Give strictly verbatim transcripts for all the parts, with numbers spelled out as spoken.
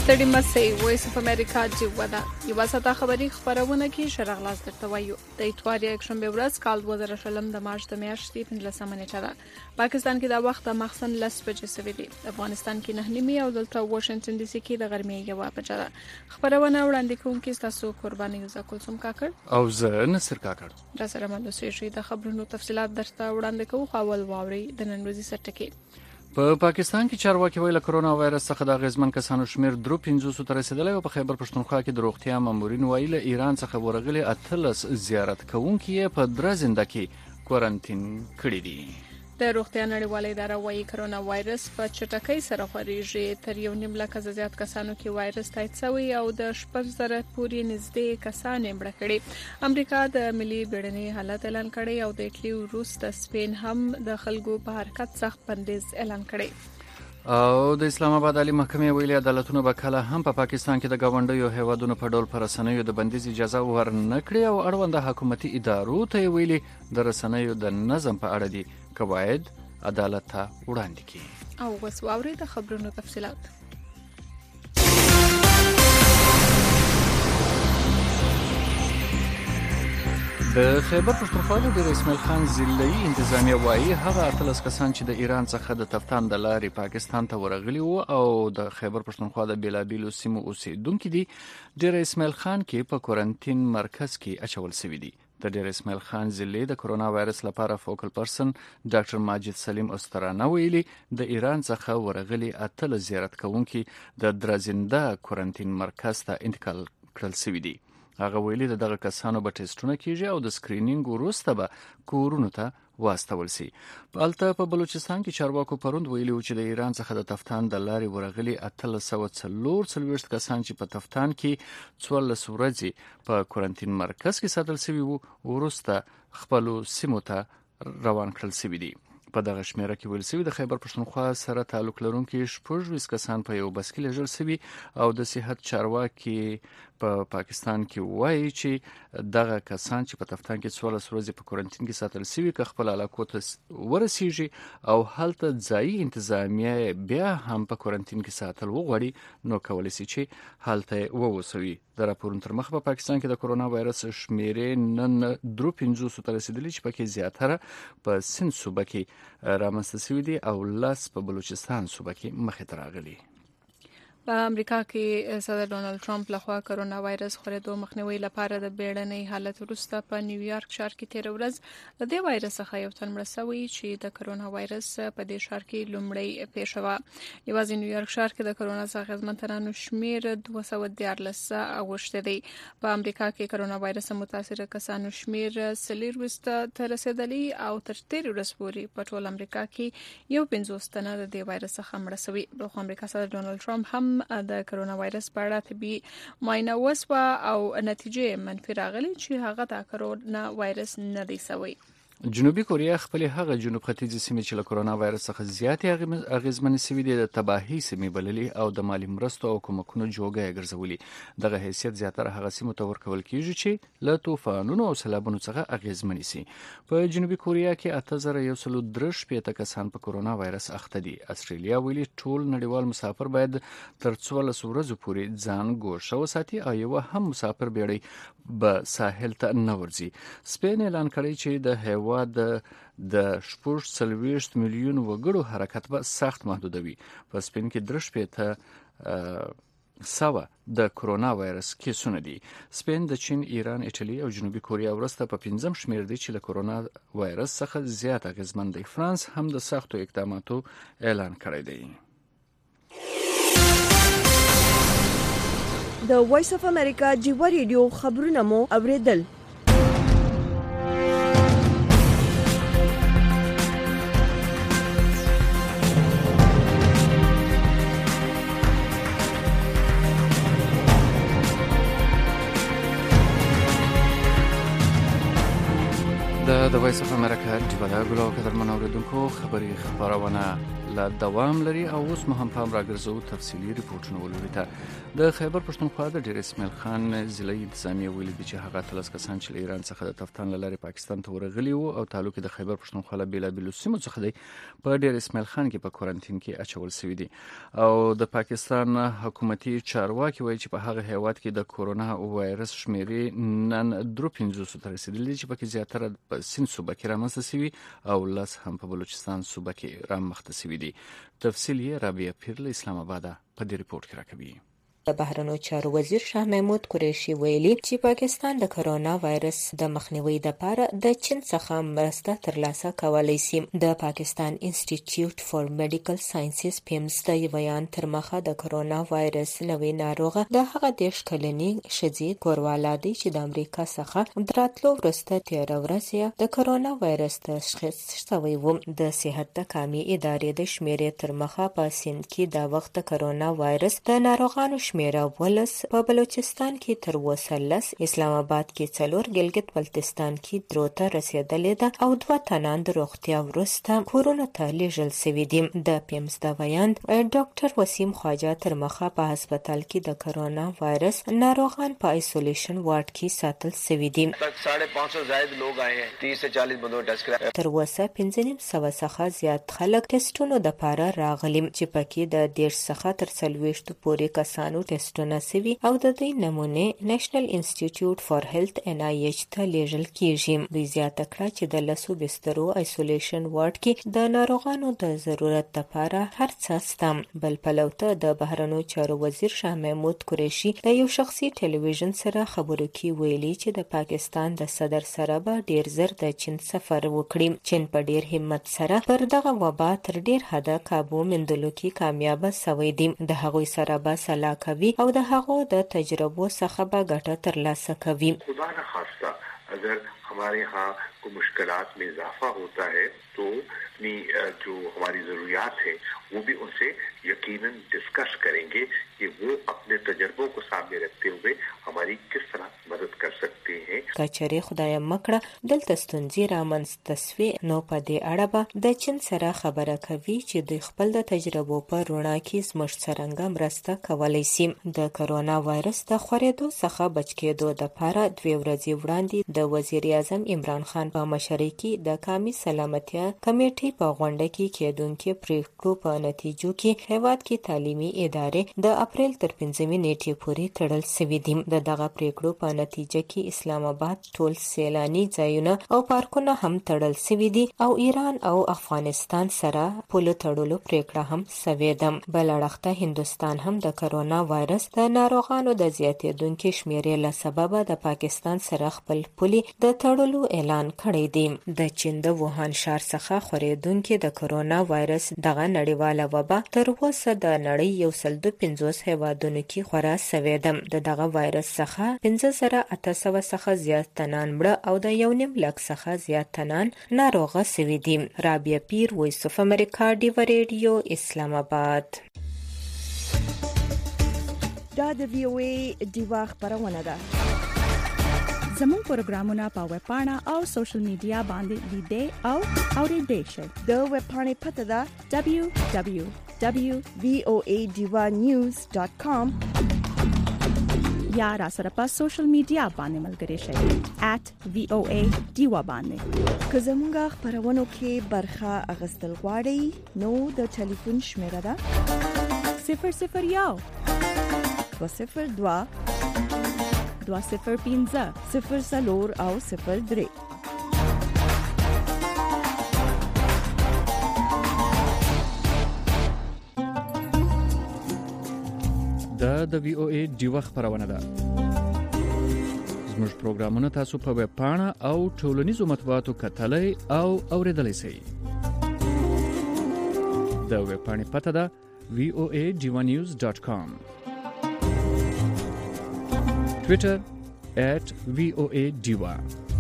ستړي مسئ وایس اف امریکا جوه ده یوه ساعته خبري خپرونه کې شرغلاس درته وایو د اتوار یکشنبه ورځ کال دوه زره شلم د مارچ د میاشتې پنځلسمه نیټه ده پاکستان کې دا وخت مخسن لس بجې سوي دي افغانستان کې نه نیمه او دلته واشنگټن ډي سي کې د غرمې یوه بجه ده خبرونه وړاندې کوونکې تاسو قرباني یوزا کولسوم کاکړ او زه نصر کاکړ را سره مله شي د خبرونو تفصيلات درته وړاندې کوو خاول واوري د نن ورځې سرټکی په پاکستان کې چارواکي ویل کرونا وایرس څخه د غزمن کسانو شمیر درو پنځوس ته رسیدلی او په خیبر پښتونخوا کې د روغتیا مامورین ویل ایران څخه ورغلي اتلس زیارت کوونکي په درزنده کې کوارنټین کړي دي د روغتیا نړیواله اداره وايي کرونا وایرس په چټکۍ سره خوريږي تر یو نیم لک زیات کسانو کې وایرس تایید شوی او د شپږ زره پورې نږدې کسان یې مړه کړي امریکا د ملي بیړني حالت اعلان کړی او د ایټلی روس د سپین هم د خلکو په حرکت سخت بندیز اعلان کړی او د اسلام آباد عالی محکمې ویلي عدالتونه به کله هم په پا پاکستان کې د گاونډیو هیوادونو په ډول پر رسنیو د بندیز اجازه ورنکړي او اړوند حکومتي ادارو ته ویلي د رسنیو د نظم په اړه دي قواعد عدالت ته وړاندې کړي او وس واوري د خبرونو تفصيلات د خیبر پښتونخوا د اسماعیل خان ضلعي انتظامیه وايي هغه اتلس کسان چې د ایران څخه د تفتان د لارې پاکستان ته ورغلي وو او د خیبر پښتونخوا د بیلابیلو سیمو اوسیدونکو دي ډیر اسماعیل خان کې په کوارنټین مرکز کې اچول شوی دي د ډیر اسماعیل خان ضلعي د کرونا وایرس لپاره فوکل پرسن ډاکټر ماجد سلیم استرانه ویلي د ایران څخه ورغلي اتل زیارت کوونکي د درزنده کوارنټین مرکز ته انتقال کړل شوی دي هغه ویلي د دغه کسانو به ټیسټونه کیږي او د سکرینینګ وروسته به کورونو ته واستول شي پالته په بلوچستان کې چارواکو پروند ویلي چې د ایران څخه د تفتان د لارې ورغلي اتل سو څلور څلويشت کسان چې په تفتان کې څوارلس ورځې په کوارنټین مرکز کې ساتل شوي وو وروسته خپل سیمو ته روان کړل شوي دي په دغه شمیره کې ویل شوی د خیبر پښتونخوا سره تعلق لرونکي شپږ ویشت کسان په یو بس کې لېږل شوي او د صحت چارواکي په پا پاکستان کې وایي چې دغه کسان چې په تفتان کې څوارلس ورځې په کوارنټین کې ساتل شوي که خپل علاقو ته ورسیږي او هلته ځایي انتظامیه بیا هم په کوارنټین کې ساتل وغواړي نو کولی شي چې هلته ووسوي د راپورونو تر مخه په پا پاکستان کې د کرونا وایرس شمیرې نن درو پنځوس ته رسیدلي چې پکې زیاتره په سند صوبه کې رامنځته شوي دي او لس په بلوچستان صوبه کې مخې ته راغلي په امریکا کې صدر ډونالد ټرمپ لخوا کرونا وایرس خورېدو مخنیوي لپاره د بیړنۍ حالت وروسته په نیویارک ښار کې تیر ورځ د دې وایرس څخه یو تن مړ شوی چې د کرونا وایرس په دې ښار کې لومړی پیښه وه یوازې نیویارک ښار کې د کرونا څخه اغېزمن تنانو شمیر دوه سوه دیارلس اوښتی دی په امریکا کې کرونا وایرس متاثره کسانو شمیر څلورویشت ته رسېدلی او تر تېرې ورځې پورې په ټول امریکا کې یو پنځوس تنه د دې وایرس څخه مړه شوي بلخو امریکا صدر ډونالد ټرمپ هم د کرونا وایرس په اړه طبي معاینه وسوه او نتیجې منفي راغلي چې هغه د کرونا وایرس نه دی شوی جنوبي کوریا خپل هغه جنوب ختیځ سیمې چې له کرونا وایرس څخه زیاتې اغیزمنې شوي دي د تباهي سیمې بللي او د مالی مرستو او کومکونو جوګه یې ګرځولي دغه حیثیت زیاتره هغه سیمو ته ورکول کیږي چې له طوفانونو او سیلابونو څخه اغیزمنې شي په جنوبي کوریا کې اته زره یو سل درش پېته کسان په کرونا وایرس اخته دي استرالیا ویلي ټول نړیوال مسافر باید تر څوارلس ورځې پورې ځان ګوښه وساتي او یو هم مسافر بیړۍ به ساحل ته نه ورځي سپین اعلان کړی چې د هیوا د د شپږ څلوېښت میلیون وګړو حرکت به سخت محدودوي په سپین کې درش پېته سوا د کرونا وایرس کیسونه دي سپین د چین ایران ایټالي او جنوبي کوریا ورسته په پنځم شمیر دی چې له کرونا وایرس څخه زیات اغېزمن دی فرانس هم د سختو اقداماتو اعلان کړی دی د وایس اف امریکا جیو ریډیو خبرونه مو اوریدل د وایس اف امریکا ډیوډا ګلو قدرمن اوریدونکو خبري خبرونه لا دوام لري او اوس مو هم پام راګرځو تفصيلي ریپورتونه ولوري ته د خیبر پښتونخوا د ډیر اسماعیل خان ضلعي انتظامیه ویلي چې هغه تلس کسان چې ایران څخه د تفتان لاري پاکستان ته ورغلي وو او تعلق د خیبر پښتونخوا له بیلابیلو سیمو څخه دی په ډیر اسماعیل خان کې په کوارنټین کې اچول شوی دی او د پاکستان حکومتي چارواکي وایي چې په هغه هیواد کې د کورونا وایرس شمیرې نن درو پنځوس ته رسیدلي چې پکې زیاتره په سین صوبه کې رامنځته شوی او لاس هم په بلوچستان صوبه کې رامنځته شوی دی. تفصیل یې رابعه پیر له اسلام آباد په دې ریپورت کې راکوي. د بهرنیو چارو وزیر شاه محمود قریشي ویلي چې پاکستان د کرونا وایرس د مخنیوي لپاره د چین څخه مرسته ترلاسه کولای شي. د پاکستان انسټیټیوټ فار میډیکل ساينسز پیمز د بیان تر مخه د کرونا وایرس نوې ناروغه د هغه دیش کلنی شدید کوروالا دی چې د امریکا څخه دراتلو ورسته تیر ورځ د کرونا وایرس تشخیص شوی و. د صحت د کامي ادارې د شمیرې تر مخه په سند کې د وخت کرونا وایرس د ناروغانو شمیره ولس په بلوچستان کې تر اوسه لس، اسلام آباد کې څلور، ګلګت بلتستان کې درو ته رسیدلې ده او دوه تنان د روغتیا وروسته کورونه ته لیږل شوي دي. د پیمز د بیان ډاکټر وسیم خواجه تر مخه په هسپتال کې د کرونا وایرس ناروغان په آیسولیشن وارډ کې ساتل شوي دي. साढ़े पाँच सौ زائد लोग आए हैं. तीस से चालीस बंदों test کړه. تر اوسه پنځه نیم سوه څخه زیات خلک ټیسټونو د پاره راغلي چې پکې د دېرش څخه تر څلوېښتو پورې کسانو ټیسټونه سوي او د دوی نمونه نېشنل انسټیټیوټ فار هیلث ان آی ایچ ته لیږل کیږي. دوی زیاته کړه چې د لسو بسترو آیسولیشن وارډ کې د ناروغانو د ضرورت لپاره هر څه شته. بل پلو ته د بهرنیو چارو وزیر شاه محمود قریشي د یو شخصي ټلویزیون سره خبرو کې ویلي چې د پاکستان د صدر سره به ډیر زر د چین سفر وکړي. چین په ډیر همت سره پر دغه وبا تر ډیر حده کابو مندلو کې کامیاب شوی دی. د هغوی سره به سلا کوي او د هغو د تجربو څخه به ګټه ترلاسه کوي. خدا نہ خواستہ اگر ہمارے ہاں کوئی مشکلات میں اضافہ ہوتا ہے تو جو ہماری ضروریات ہیں وہ بھی ان سے یقیناً ڈسکس کریں گے کہ وہ اپنے تجربوں کو سامنے رکھتے ہوئے ہماری کس طرح مدد کر سکتے ہیں. کچره خدای مکړه دلته ستونزې رامنځته شوې نو په دې اړه به د چین سره خبره کوي چې د خپل د تجربو په رڼا کې زموږ څرنګه مرسته کولی شي. د کرونا وایرس د خورېدو څخه بچ کېدو دپاره دوې ورځې وړاندې د وزیر اعظم عمران خان په مشرۍ کې د قومي سلامتیا کمیټې په غونډه کې کېدونکې پریکړو په نتیجو کې هیواد کې تعلیمي ادارې د اپریل تر پنځمې نیټې پورې تړل شوي دي. د دغه پریکړو په نتیجه کې اسلام آباد ټول سیلاني ځایونه او پارکونه هم تړل شوي دي او ایران او افغانستان سره پولو تړلو پریکړه هم شوې ده. بل اړخته هندوستان هم د کرونا وایرس د ناروغانو د زیاتېدونکي شمیرې له سببه د پاکستان سره خپل پولي د تړلو اعلان کړی دی. د چین د ووهان ښار څخه خورېدونکي د کرونا وایرس دغه نړیواله وبا تر اوسه د نړۍ یو سل دوه پنځوس هیوادونو کې خورا شوې ده. د دغه وایرس څخه پنځه زره اته سوه څخه زیات تنان مړه او د یو نیم لک څخه زیات تنان ناروغه شوي دي. رابعه پیر، وایس اف امریکا، ډیو ریډیو، اسلام آباد. دا د وی او ای ډیوا خبرونه ده. زموږ پروګرامونه په ویب پاڼه او سوشل میډیا باندې لیدئ او اوریدئ شئ. د ویب پاڼې پته ده دبلیو دبلیو دبلیو ډاٹ وی او ای ډیوا نیوز ډاٹ کام یا را سره په سوشل میډیا باندې ملګري شئ ایٹ وی او ای ډیوا باندې. که زموږ خبرونو کې برخه اخیستل غواړئ نو د ټلیفون شمیره ده صفر صفر یو دوه صفر دوه دوه صفر پنځه صفر څلور او صفر درې. دا د وی او ای ډیوا خبرونه ده. زموږ پروګرامونه تاسو په ویب پاڼه او ټولنیزو مطبوعاتو کتلای او اوریدلای شئ. د ویب پاڼې پته ده وی او ای ډیوا نیوز ډاٹ کام. Twitter at وی او ای ډیوا.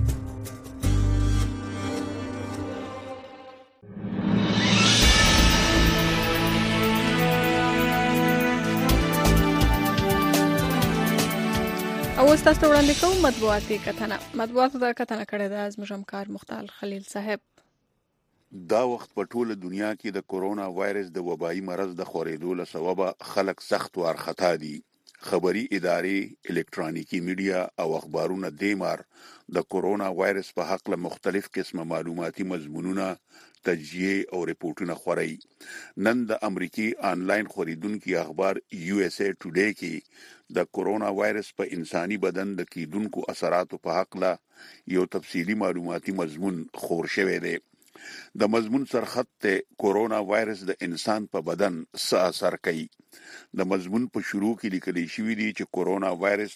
او تاسو وړاندې کوم مطبوعاتي کتنه مطبوعاتو دا کتنه کړې ده از زموږ همکار مختال خلیل صاحب. دا وخت په ټوله دنیا کې د کورونا وایرس د وبایي مرض د خورېدو له سببه خلک سخت وارخطا دي. خبري ادارې، الکترونیکی میډیا او اخبارونه دیمار د کورونا وایرس په حق له مختلف قسمه معلوماتي مضمونونه، تجزیه او ریپورتونه خوري. نن د امریکای آنلاین خریدونکو اخبار یو اس اے ټوډے کې د کورونا وایرس په انساني بدن د کیدونکو اثراتو په حق له یو تفصیلی معلوماتي مضمون خور شوی دی. د مضمون سرخط ته کورونا وایرس د انسان په بدن څه اثر کوي. د مضمون په شروع کې لیکل شوی دی چې کورونا وایرس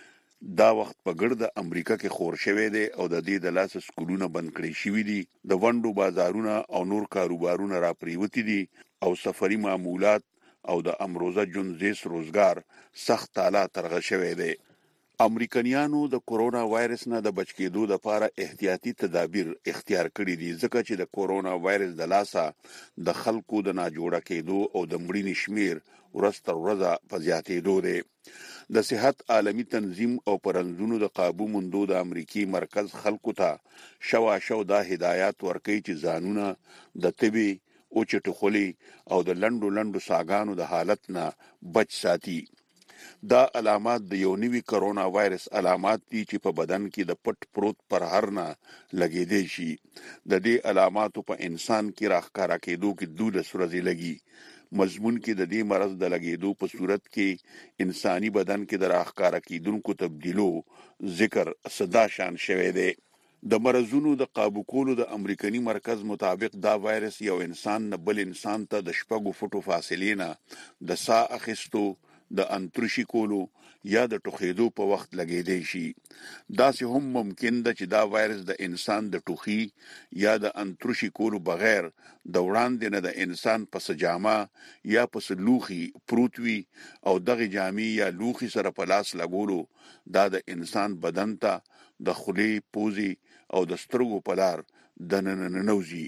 دا وخت په ګرد امریکا کې خور شوی دی او د دې د لاس سکولونه بند کړی شوی دي. د ونډو بازارونه او نور کاروبارونه را پریوتی دي او سفري معمولات او د امروزه جنزیس روزګار سخت تالا ترغه شوی دی. امریکایانو د کورونا وایرس نه د بچ کېدو لپاره احتیاطي تدابیر اختیار کړي دي ځکه چې د کورونا وایرس د لاسه د خلکو د ناجوړه کېدو او د مړینې شمیر ورځ تر ورځې په زیاتېدو دی. د صحت عالمي تنظیم او پرنځونو د قابو موندو د امریکای مرکز خلکو ته شوا شو دا هدایت ورکړي چې ځانونه د طبي او چټخولي او د لندو لندو ساګانو د حالت نه بچ ساتي. دا علامات د یو نوي کورونا وایرس علامات دي چې په بدن کې د پټ پروت پر هر نه لګېدي شي. د دې علاماتو په انسان کې راښکارا کېدو کې دولس ورځې لګي. مضمون کې د دې مرض د لګېدو په صورت کې انساني بدن کې د راښکارا کېدونکو تبدیلو ذکر صدا شان شوی دی. د مرزونو د قابو کولو د امریکایي مرکز مطابق دا وایرس یو انسان نه بل انسان ته د شپږو فوټو فاصلې نه د سا اخیستو، د انترشي کولو یا د ټوخېدو په وخت لګېدی شي. دا سه هم ممکن ده چې دا وایرس د انسان د ټوخي یا د انترشي کولو بغیر د وړاندې نه د انسان په سجامه یا په لوخي پروت وي او دغه جامې یا لوخي سره په لاس لګولو دا د انسان بدن ته د خولې، پوزي او د سترګو په لار د ننوځي.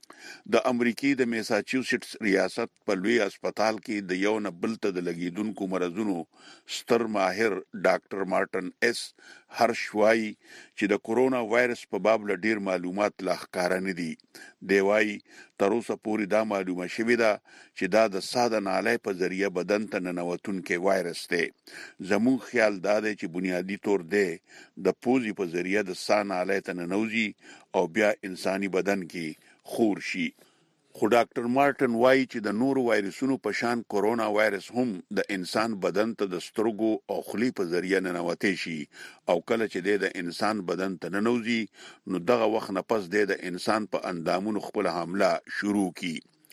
د امریکای د میساچوسټس ریاست په لوی هسپتال کې د یو نه بل ته د لګیدونکو مرزونو ستر ماهر ډاکټر مارټن اس هرش وايي چې د کورونا وایرس په باب له ډیر معلومات لا ښکارا نه دي. دی وايي تر اوسه پورې دا معلومه شوې ده چې دا د ساده نالۍ په ذریعہ بدن ته ننوتونکي وایرس دی. زموږ خیال دا دی چې بنیادی طور دی د پوزي په ذریعہ د سا نالۍ ته ننوځي او بیا انساني بدن کې خور شي. خو ډاکټر مارټن وايي چې د نورو وایرسونو په شان کورونا وایرس هم د انسان بدن ته د سترګو او خولې په ذریعہ ننوتي شي او کله چې د انسان بدن ته ننوځي نو دغه وخت نه پس د انسان په اندامونو خپل حمله شروع کی.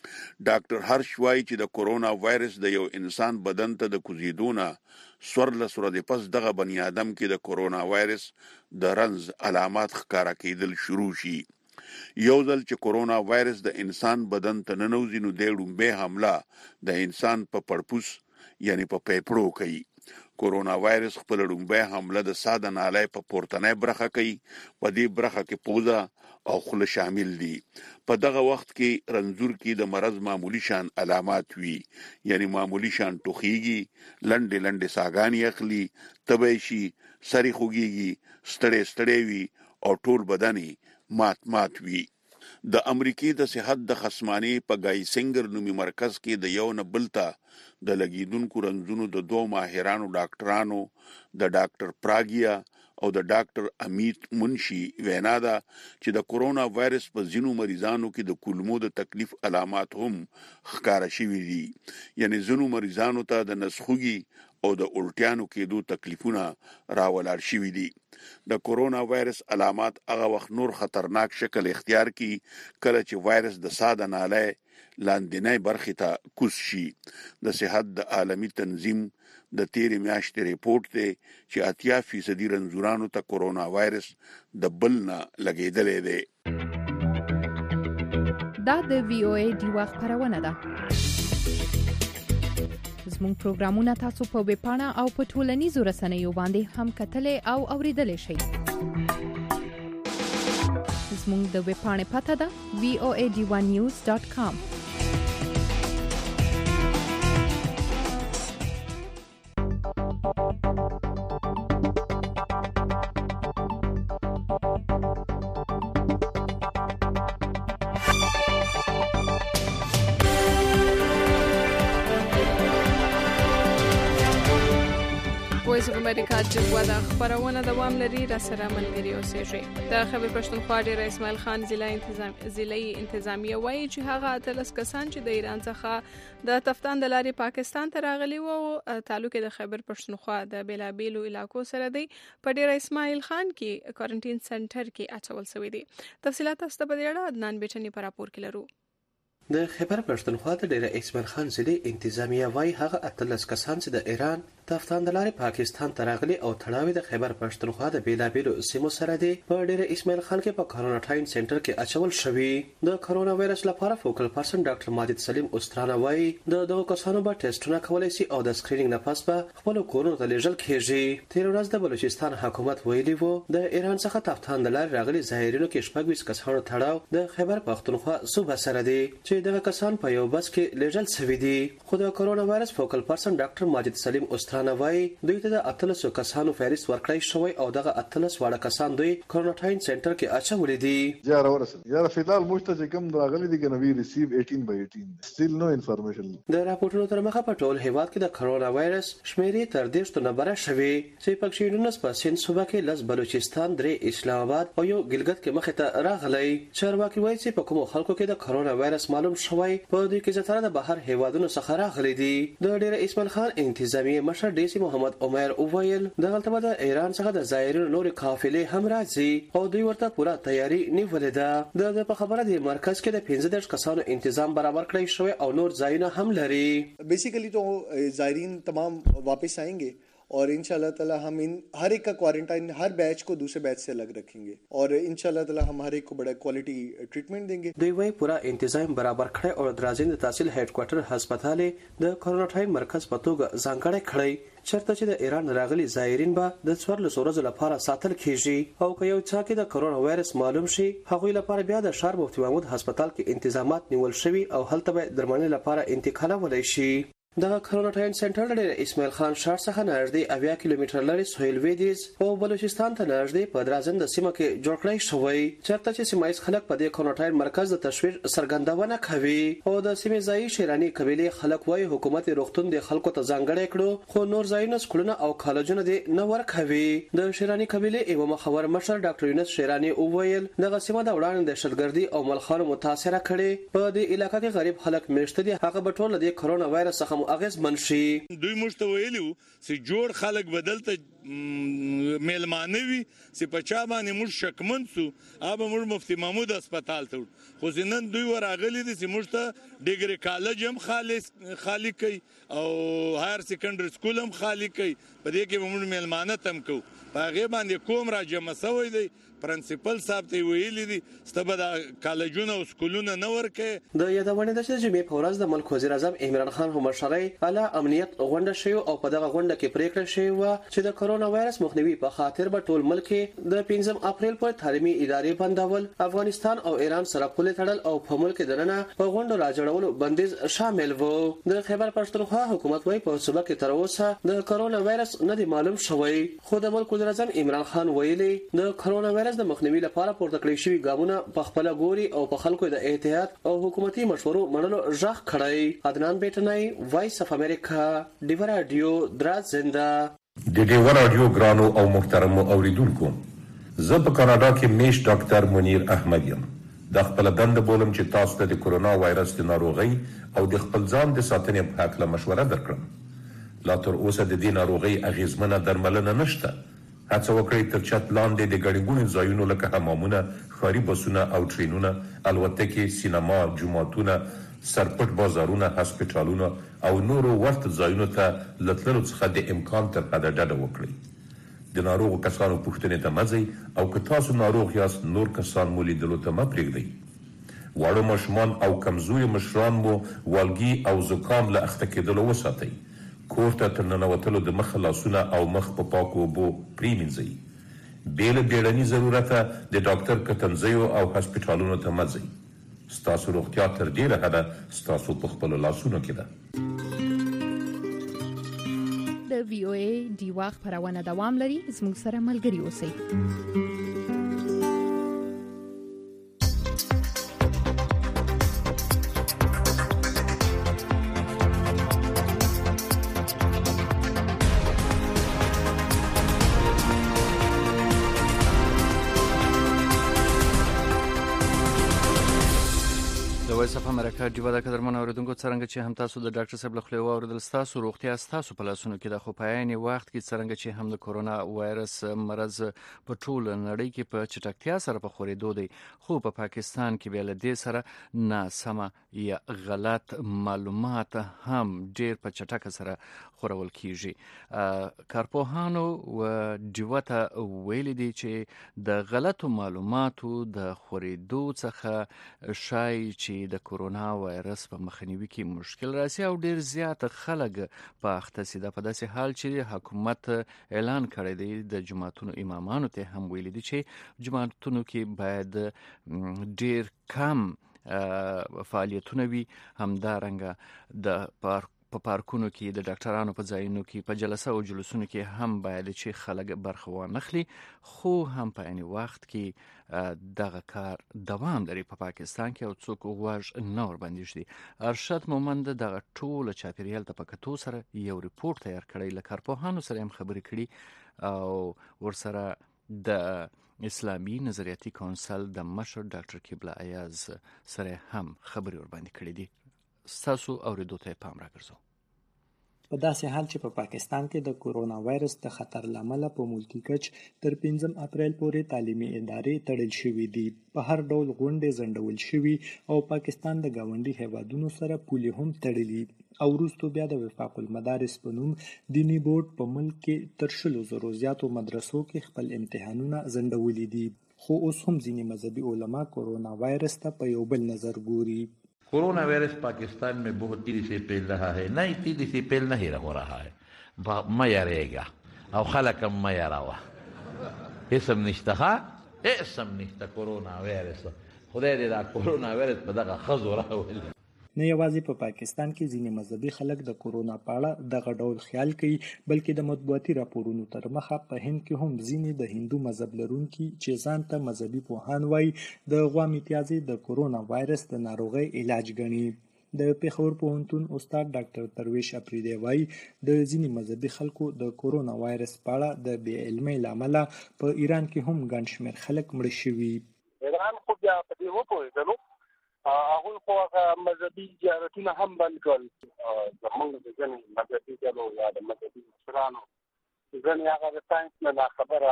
ډاکټر هرش وايي چې د کورونا وایرس د یو انسان بدن ته د کوزیدونه سورله سره د پس دغه بنی آدم کې د کورونا وایرس د رنز علامات ښکارا کېدل شروع شي. یو ځل چې کورونا وایرس د انسان بدن ته ننوځي نو د لومبه حمله د انسان په پړپوس یعنی په پیپړو کوي. کورونا وایرس خپل لومبه حمله د ساده نالۍ په پورتنۍ برخه کوي. په دې برخه کې پوزه او خوله شامل دي. په دغه وخت کې رنځور کې د مرض معمولی شان علامات وي یعنی معمولی شان ټوخیږي، لنډې لنډې ساګانی اخلي، تبه شي، سری خوږيږي، ستړې ستړې وي او ټول بدن مات مات وي. د امریکای د صحت د خصماني په گای سنگر نومي مرکز کې د یو نه بلتا د لګیدونکو رنځونو د دوه ماهرانو ډاکټرانو د ډاکټر پراګیا او د ډاکټر امیت منشي وینا ده چې د کورونا وایرس په ځینو مریضانو کې د کولمو د تکلیف علامات هم ښکارا شوي دي. یعنی ځینو مریضانو ته د نسخوږي او د الټیانو کېدو تکلیفونه راولار شوي دي. د کورونا وایرس علامات هغه وخت نور خطرناک شکل اختیار کی کله چې وایرس د ساده نالۍ لاندنۍ برخې ته کوز شي. د صحت د عالمي تنظیم د تیرې میاشتې ریپورت دی چې اتیا فیصدي رنځورانو ته کورونا وایرس د بل نه لګېدلی دی. دا د وی او ای ډیوا خبرونه ده. زموږ پروګرامونه تاسو په ویب پاڼه او په ټولنیزو رسنیو باندې هم کتلې او اوریدلې شئ. زموږ د ویب پاڼې پته ده وی او ای ډی ون نیوز ډاټ کام. وایس اف امریکا جوه د خبرونه دوام لري را سره ملګری اوسېږي. د خیبر پښتونخوا ډیر اسماعیل خان ضلع انتظام ضلعي انتظامیه وایي چې هغه اتلس کسان چې د ایران څخه د تفتان د لارې پاکستان ته راغلي وو تعلق د خیبر پښتونخوا د بیلابیلو علاقو سره دی په ډیر اسماعیل خان کې کوارنټین سنټر کې اچول شوی دي. تفصيلات تاسو ته په دې اړه عدنان بیچنی پر راپور کې لرو. د خیبر پښتونخوا د ډیر اسماعیل خان ضلع انتظامیه وایي هغه اتلس کسان چې د ایران تفتان د لارې پاکستان ته راغلي او تړاوي د خیبر پښتونخوا د بیلابیلو سیمو سره دي په ډیر اسماعیل خان کې په کوارنټاین سنټر کې اچول شوی. د کرونا وایرس لپاره فوکل پرسن ډاکټر ماجد سلیم استرانه وایي د دغه کسانو به ټیسټونه کولای شي او د سکرینینګ نه پس به خپل کورونو ته لیږل کیږي. تیر ورځ د بلوچستان حکومت ویلي وو د ایران څخه تفتان د لارې راغلي ظاهرینو کې شپږ ویشت کسانو تړاو د خیبر پښتونخوا صوبه سره دي چې دغه کسان په یو بس کې لیږل شوی دي. خو د کرونا وایرس فوکل پرسن ډاکټر ماجد سلیم استرانه وایي دوی ته د اتلس کسانو فهرست ورکړی شوی او دغه اتلس واړه کسان دوی کوارنټاین سنټر کې اچولي دي. یا راورسل یا فلال مشته چې کوم راغلي دي کنه وی ریسیو eighteen by eighteen still no information. د راپورټونو تر مخه په ټول هیواد کې د کرونا وایرس شمیرې تر دېرش نه بره شوي چې پکې نونس په سین صوبه کې لس بلوچستان درې اسلام آباد او یو ګلګت کې مخه ته راغلی. چارواکي وایي چې په کوم خلکو کې د کرونا وایرس معلوم شوی په دوی کې زیاتره د بهر هیوادونو څخه راغلي دي. د ډیر اسماعیل خان انتظامیه مشر ډي سي محمد عمر اوویل دغلته به د ایران څخه د زایرینو نور قافلې هم راځي او دوی ورته پوره تیاری نیولې ده. د په خبره د مرکز کې د پنځه دېرش کسانو تنظیم برابر کړی شوی او نور ځایونه هم لري. بیسیکلی تو زائرین تمام واپس آئیں گے और इंशाल्लाह ताला हम इन हर एक का क्वारंटाइन हर बैच को दूसरे बैच से अलग रखेंगे और इंशाल्लाह ताला हम हर एक को बड़ा क्वालिटी ट्रीटमेंट देंगे. دوی وايي پورا تنظیم برابر کړی او درازین د تحصیل هډ کوارټر هسپتال د کوارنټاین مرکز په توګه ځانګړی کړی چرته چې د ایران راغلي زایرین به د څوارلس ورځو لپاره ساتل کیږي او که یو چا کې د کرونا وایرس معلوم شي هغوی لپاره بیا د ښار مفتي محمود هسپتال کې انتظامات نیول شوي او هلته به درملنې لپاره انتقالولای شي. دغه کوارنټاین سنټر د اسماعیل خان ښار څخه نږدې اویا کیلومتره لري سهیل ویدیز او بلوچستان ته نږدې په درازند سیمه کې جوړ کړی شوی چرته چې سیمایي خلک په دې کوارنټاین مرکز د تشویر سرګندونه کوي او د سیمې ځای شیرانی قبيله خلک وايي حکومت روغتون د خلکو ته ځانګړی کړو خو نور ځایونه سکولونه او کالجونه دې نه ورکوي. د شیرانی قبيله ایو مخور مشر ډاکټر یونس شیرانی اوویل دغه سیمه د وړاندې د شتګردي او ملخانو متاثره کړي په دې علاقې کې غریب خلک مشته دي هغه به ټول د کرونا وایرس څخه اغیز منشي. دوی مشتویلیو چې جوړ خلک بدلته میلمانوي چې په چا باندې موږ شکمن سو اوبه موږ مفتي محمود هسپتال ته خو نن دوی ورغلي دي چې موږ ته ډیګري کالج هم خالص خالی کوي او هایر سیکنډري سکول هم خالی کوي په دې کې موږ میلمانه تم کو په هغه باندې کوم راجمه سوی دی پرنسپل صاحب ته ویلي دي ستبه د کالجونو او سکولونو نه ورکه. د یادونه د چې په ورځ د ملک وزیر اعظم عمران خان هم مشري اعلی امنیت غونډه شوی او په دغه غونډه کې پریکړه شوی و چې د کرونا وایرس مخنیوي په خاطر به ټول ملک د پنځم اپریل پر تعلیمي ادارې بندول افغانستان او ایران سره پولې تړل او په ملک دننه په غونډو راجړولو بندیز شامل وو. د خیبر پښتونخوا حکومت وايي په صوبه کې تر اوسه د کرونا وایرس نه دی معلوم شوی خو د ملک وزیر اعظم عمران خان ویلي د کرونا وایرس د مخنیوي لپاره پورته کړی شوی ګامونه په خپل ګوري او په خلکو د احتیاط او حکومتي مشورو منلو ژغ کړی. عدنان بیٹنای وایس اف امریکا ډیو رادیو درازنده. د ډیو رادیو ګرانو او محترمو اوریدونکو زه په کاناډا کې میش ډاکټر منیر احمد یم. د خپل دند بولم چې تاسو ته د کرونا وایرس د ناروغي او د خپل ځان د ساتنې په اړه مشوره درکړم. لا تر اوسه د دې ناروغي اغیزمنه درملنه نشته. هڅه وکړئ تر چت لاندې د ګڼګونو ځایونو لکه حمامونه ښاري بسونه او ټرینونه الوتکې سینما جوماتونه سرپټ بازارونه هسپتالونه او نورو ورته ځایونو ته له تللو څخه د امکان تر حده ډډه وکړئ. د ناروغو کسانو پوښتنې ته مه ځئ او که تاسو ناروغ یاست نور کسان مو لیدلو ته مه پرېږدئ. واړه ماشومان او کمزوري مشران مو والګي او زکام له اخته کېدلو وساتئ. کور ته تر ننوتلو د مخ لاسونه او مخ په پاکو اوبو پرېمنځئ. بې له بیړني ضرورته د ډاکټر کتنځیو او هسپتالونو ته مه ځئ. ستاسو روغتیا تر ډیره حده ستاسو په خپلو لاسونو کې ده. د وی او ای ډیوا خبرونه دوام لري زموږ سره ملګري اوسئ. امریکا دیوا د قدرمن اوریدونکو څنګه چې هم تاسو د ډاکټر صاحب له خوا اوریدل تاسو روغتیا تاسو په لاسونو کې د خو په عین وخت کې څنګه چې هم د کورونا وایرس مرض په ټول نړۍ کې په چټکتیا سره په خورېدو دی خو په پاکستان کې بل د سره ناسمه یا غلط معلومات هم ډیر په چټکه سره خورول کیږي کارپوهانو و دیوته ویل دي چې د غلطو معلوماتو د خورېدو څخه شای چې د کورونا وایرس په مخنیوي کې مشکل راسي او ډیر زیات خلک په اخته سي د په داسې حال چې حکومت اعلان کړی دی د جماعتونو امامانو ته هم ویل دي چې جماعتونو کې باید ډیر کم فعالیتونه وي همدارنګه د پارک په پارکونو کې د ډاکټرانو په ځایونو کې په جلسه او جلوسونو کې هم باید چې خلک برخه وانخلي خو هم په عین وخت کې دغه کار دوام لري په پاکستان کې او څوک غواړي نور باندې شي ارشد مومند دغه ټول چاپیریال ته پکتو سره یو ریپورت تیار کړی لکه په هانو سره هم خبرې کړي او ورسره د اسلامي نظریاتي کونسل د مشر ډاکټر کبله ایاز سره هم خبرې ور باندې کړې دي ستاسو اوریدو ته پام راګرځو په داسې حال چې په پا پاکستان کې د کورونا وایرس د خطر لامل په ملکی کچ تر پنځم اپریل پورې تعلیمي ادارې تړل شوې دي په هر ډول غونډې زندول شوې او پاکستان د گاونډي هیوادونو سره پولې هم تړلې او وروسته بیا د وفاق المدارس په نوم دینی بورډ په ملک کې تر شلو زرو زیاتو مدرسو کې خپل امتحانونه زندولي دي خو اوس هم ځینې مذهبي علما کورونا وایرس ته په یو بل نظر ګوري कोरोना वायरस पाकिस्तान में बहुत तेजी से फैल रहा है नहीं तेजी से फैल नहीं हो रहा है मैं रहेगा और खलक मैं रहा اسم نشته اسم نشته کورونا وایرس خدای دې دا کورونا وایرس په دغه خزو راولي نه یوازې په پاکستان کې ځینې مذهبي خلک د کورونا په اړه دغه ډول خیال کوي بلکې د مطبوعاتي راپورونو تر مخه په هند کې هم ځینې د هندو مذهب لرونکي چې ځان ته مذهبي پوهان وایي د غوا میتیازې د کورونا وایرس د ناروغۍ علاج ګڼي د پیښور پوهنتون استاد ډاکټر ترویش اپریدی وایي د ځینې مذهبي خلکو د کورونا وایرس په اړه د بې علمۍ له امله په ایران کې هم ګڼ شمېر خلک مړه شوي ایران خو بیا په دې وپوهېدلو هغوی خو هغه مذهبي زیارتونه هم بند کړل زموږ د ځینې مذهبي ډلو یا د مذهبي مشرانو ځینې هغه د ساینس نه ناخبره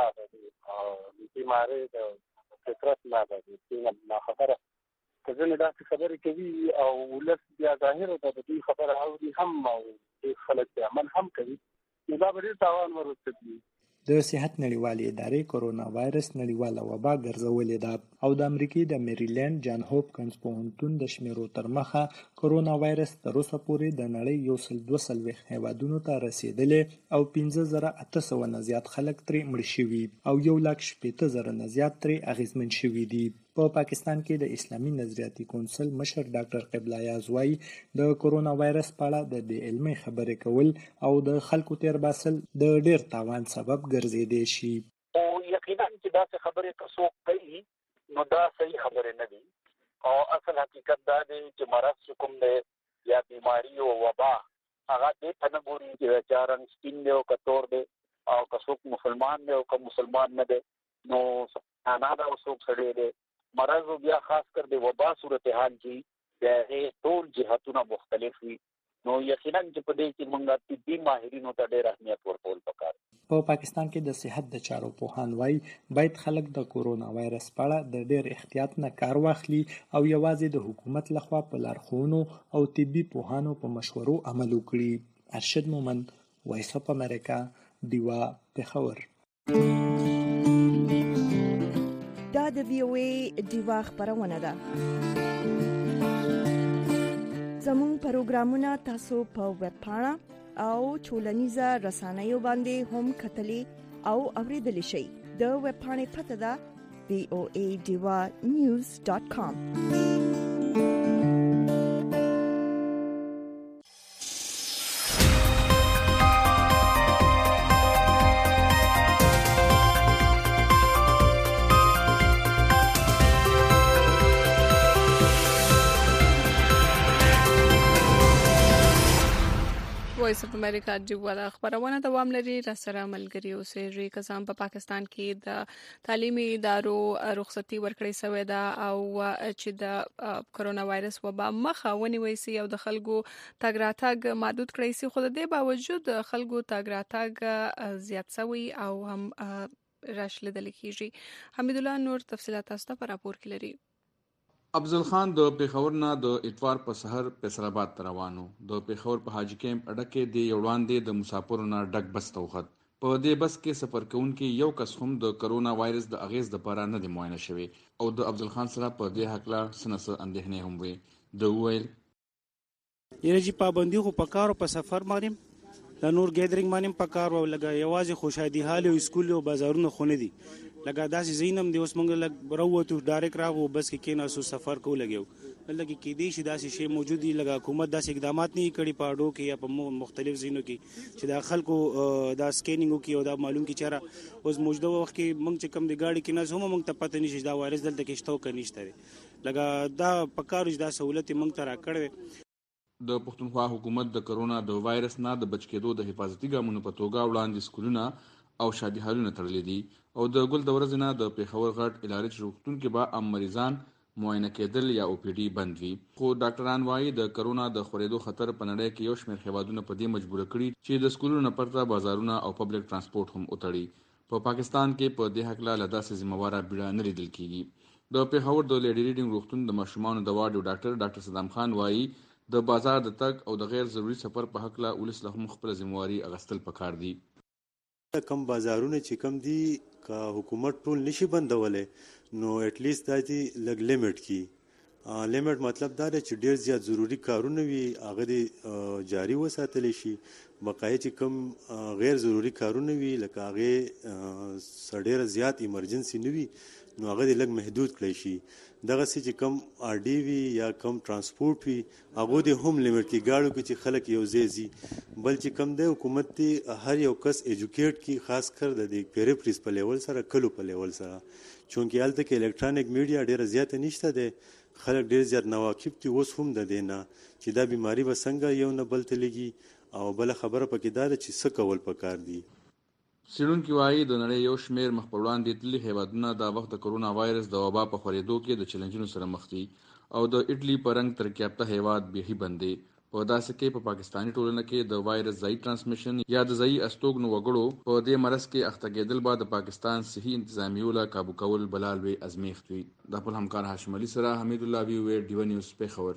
د بیمارۍ د فطرت نه د ناخبره که ځینې داسې خبرې کوي او ولس بیا ظاهره ده د دوی خبره اوري هم او ډېر خلک بیا عمل هم کوي نو دا به ډېر تاوان ورسوي د صحت نړیوالې ادارې کورونا وایرس نړیواله وبا ګرځولې ده او د امریکای د میریلند جان هوپکنز پوهنتون د شمیرو تر مخه کورونا وایرس تر اوسه پورې د نړۍ یو سل دوه څلوېښت هیوادونو ته رسېدلې او پنځه زره اته سوه نه زیات خلک ترې مړه شوي او یو لک شپېته زره نه زیات ترې اغېزمن شوي دي په پاکستان کې د اسلامي نظریاتي کونسل مشر ډاکټر قبله ایاز وایي د کورونا وایرس په اړه د بې علمۍ خبرې کول او د خلکو تیر باسل د ډېر تاوان سبب ګرځېدی شي او یقینا چې داسې خبرې که څوک کوي نو دا صحیح خبرې نه دي او اصل حقیقت دا دی چې مرض کوم دی یا بیماری او وبا هغه دې ته نه ګوري چې چا رنګ سپین دی او که تور دی او که څوک مسلمان دی او که مسلمان نه دی نو انا دا څوک سړی دی مرض بیا خاص کر د وبا صورتحال کې د ټول جهاتونه مختلف وي نو یقینا چې په دې کې موږ طبي ماهرینو ته ډېر اهمیت ورکول پکار په پاکستان کې د صحت د چارو پوهان وایي باید خلک د کورونا وایرس په اړه د ډېر احتیاط نه کار واخلي او یوازې د حکومت لخوا په لارښوونو او طبي پوهانو په مشورو عمل وکړي ارشد مومند وایس اف امریکا دیوا پېښور دا د وی او ای دیوا خبرونه ده زموږ پروګرامونه تاسو په ویب پاڼه او ټولنیزه رسنیو باندې هم کتلی او اوریدلی شئ د ویب پاڼې پته ده وی او ای دیوا نیوز ډاٹ کام وایس اف امریکا جوړه خبرونه دوام لري. را سره ملګری اوسېږي کسان په پاکستان کې د تعلیمي ادارو رخصتي ورکړې شوې ده او چې د کرونا وایرس وبا مخه ونیوي سي او د خلکو تګ راتګ محدود کړی سي، خو د دې باوجود خلکو تګ راتګ زیات شوی او هم راش لیدل کیږي. حمید الله نور تفصیلات تاسو ته په راپور کې لري. افضل خان د پیښور نه د اتوار په سحر فیصل آباد ته روانو. د پیښور په حاجی کیمپ اډه کې د یو وړاندې د مسافرو نه ډک بس ته وخت. په دې بس کې سفر کوونکي یو کس هم د کرونا وایرس د اغیز د لپاره نه دی معاینه شوی او د افضل خان سره په دې حق لا سنس اندېښنې هم وي. د ویل یره چې پابندي خو په کار او په سفر باندې د نور ګیدرینګ باندې په کار او لګا یوازې خوشادي حال او سکول او بازارونه خونه دي لګا داسې زینم دی اوس مونږ لګ وروته ډایرکټ راغو بس کې کیناسو سفر کو لګیو لکه کې دې شي داسې شی موجودي لګا حکومت داسې اقدامات نه کړي په اډو کې یا په مختلف زینو کې چې د خلکو دا سکینینګ کې او دا معلوم کی چاره اوس موجوده وخت کې مونږ چې کم دی گاډي کې نه زموږ مونږ ته پته نشي دا وایرس دلته کې شته او کې نشته لګا دا پکارو دا سہولت مونږ ته راکړې. د پښتونخوا حکومت د کرونا د وایرس نه د بچ کېدو د حفاظتي ګامونو په توګه وړاندې سکولونه او شادي حالونه تړلې دي او د ګل د ورځې نه د پیښور غټ الارج روغتون کې به ام مریضان معاینه کېدل یا او پی ډي بند وي. خو ډاکټران وایي د کرونا د خورېدو خطر په نړۍ کې یو شمېر هیوادونه په دې مجبور کړي چې د سکولونو نه پرته بازارونه او پبلک ترانسپورت هم وتړي. په پاکستان کې په دې حق لا داسې ذمہواره بیړه نه لیدل کیږي. د پیښور د لیډي ریډینګ روغتون د ماشومانو د وارډ ډاکټر ډاکټر صدام خان وایي د بازار د تګ او د غیر ضروري سفر په حق لا ولس له هم خپل ذمہواری اغستل پکار دي. کم بازارونه چې کم دي کا حکومت ټول نشي بندولې نو اټ لیست دایي لګ لیمټ کی لیمټ مطلب دا دی چې ډیر زیات ضروری کارونه وي هغه دی جاری وساتل شي. بقایي چې کم غیر ضروری کارونه وي لکه هغه سړیر زیات ایمرجنسي نه وي نو هغه دی لګ محدود کړی شي. دغه سي چې کم آر ډي وي یا کم ترانسپورت وي هغه دی هم لیمټ کی گاړو کې چې خلک یو زیزي بل چې کم دی حکومت تی هر یو کس ایجوکیټ کی خاص کر د دې پیریفریز په لیول سره کلو په لیول سره چونکه الته کې الکترونیک میډیا ډیره زیات نشته ده خلک ډیر زیات نواقف دي اوس هم د دینه چې دا بیماری به څنګه یو نه بل تلګي او بل خبره پکې دا چې څه کول پکار دي. سیرونکي وایي د نړۍ یو شمېر مخ په وړاندې تللي هیوادونه د وخت د کرونا وایرس د وبا په خورېدو کې د چیلنجونو سره مخ دي او د اټلی په رنګ ترقي یافته هیواد بیخي بند دی. په داسې کې په پاکستاني ټولنه کې د وایرس ځای ټرانسمیشن یا د ځای استوګنو وګړو په دې مرض کې اخته کېدل به د پاکستان صحي انتظامیو له کابو کول بلال وی ازمیښت وي. د خپل همکار هاشم علي سره حمید الله وی وی ډیو نیوز پیښور.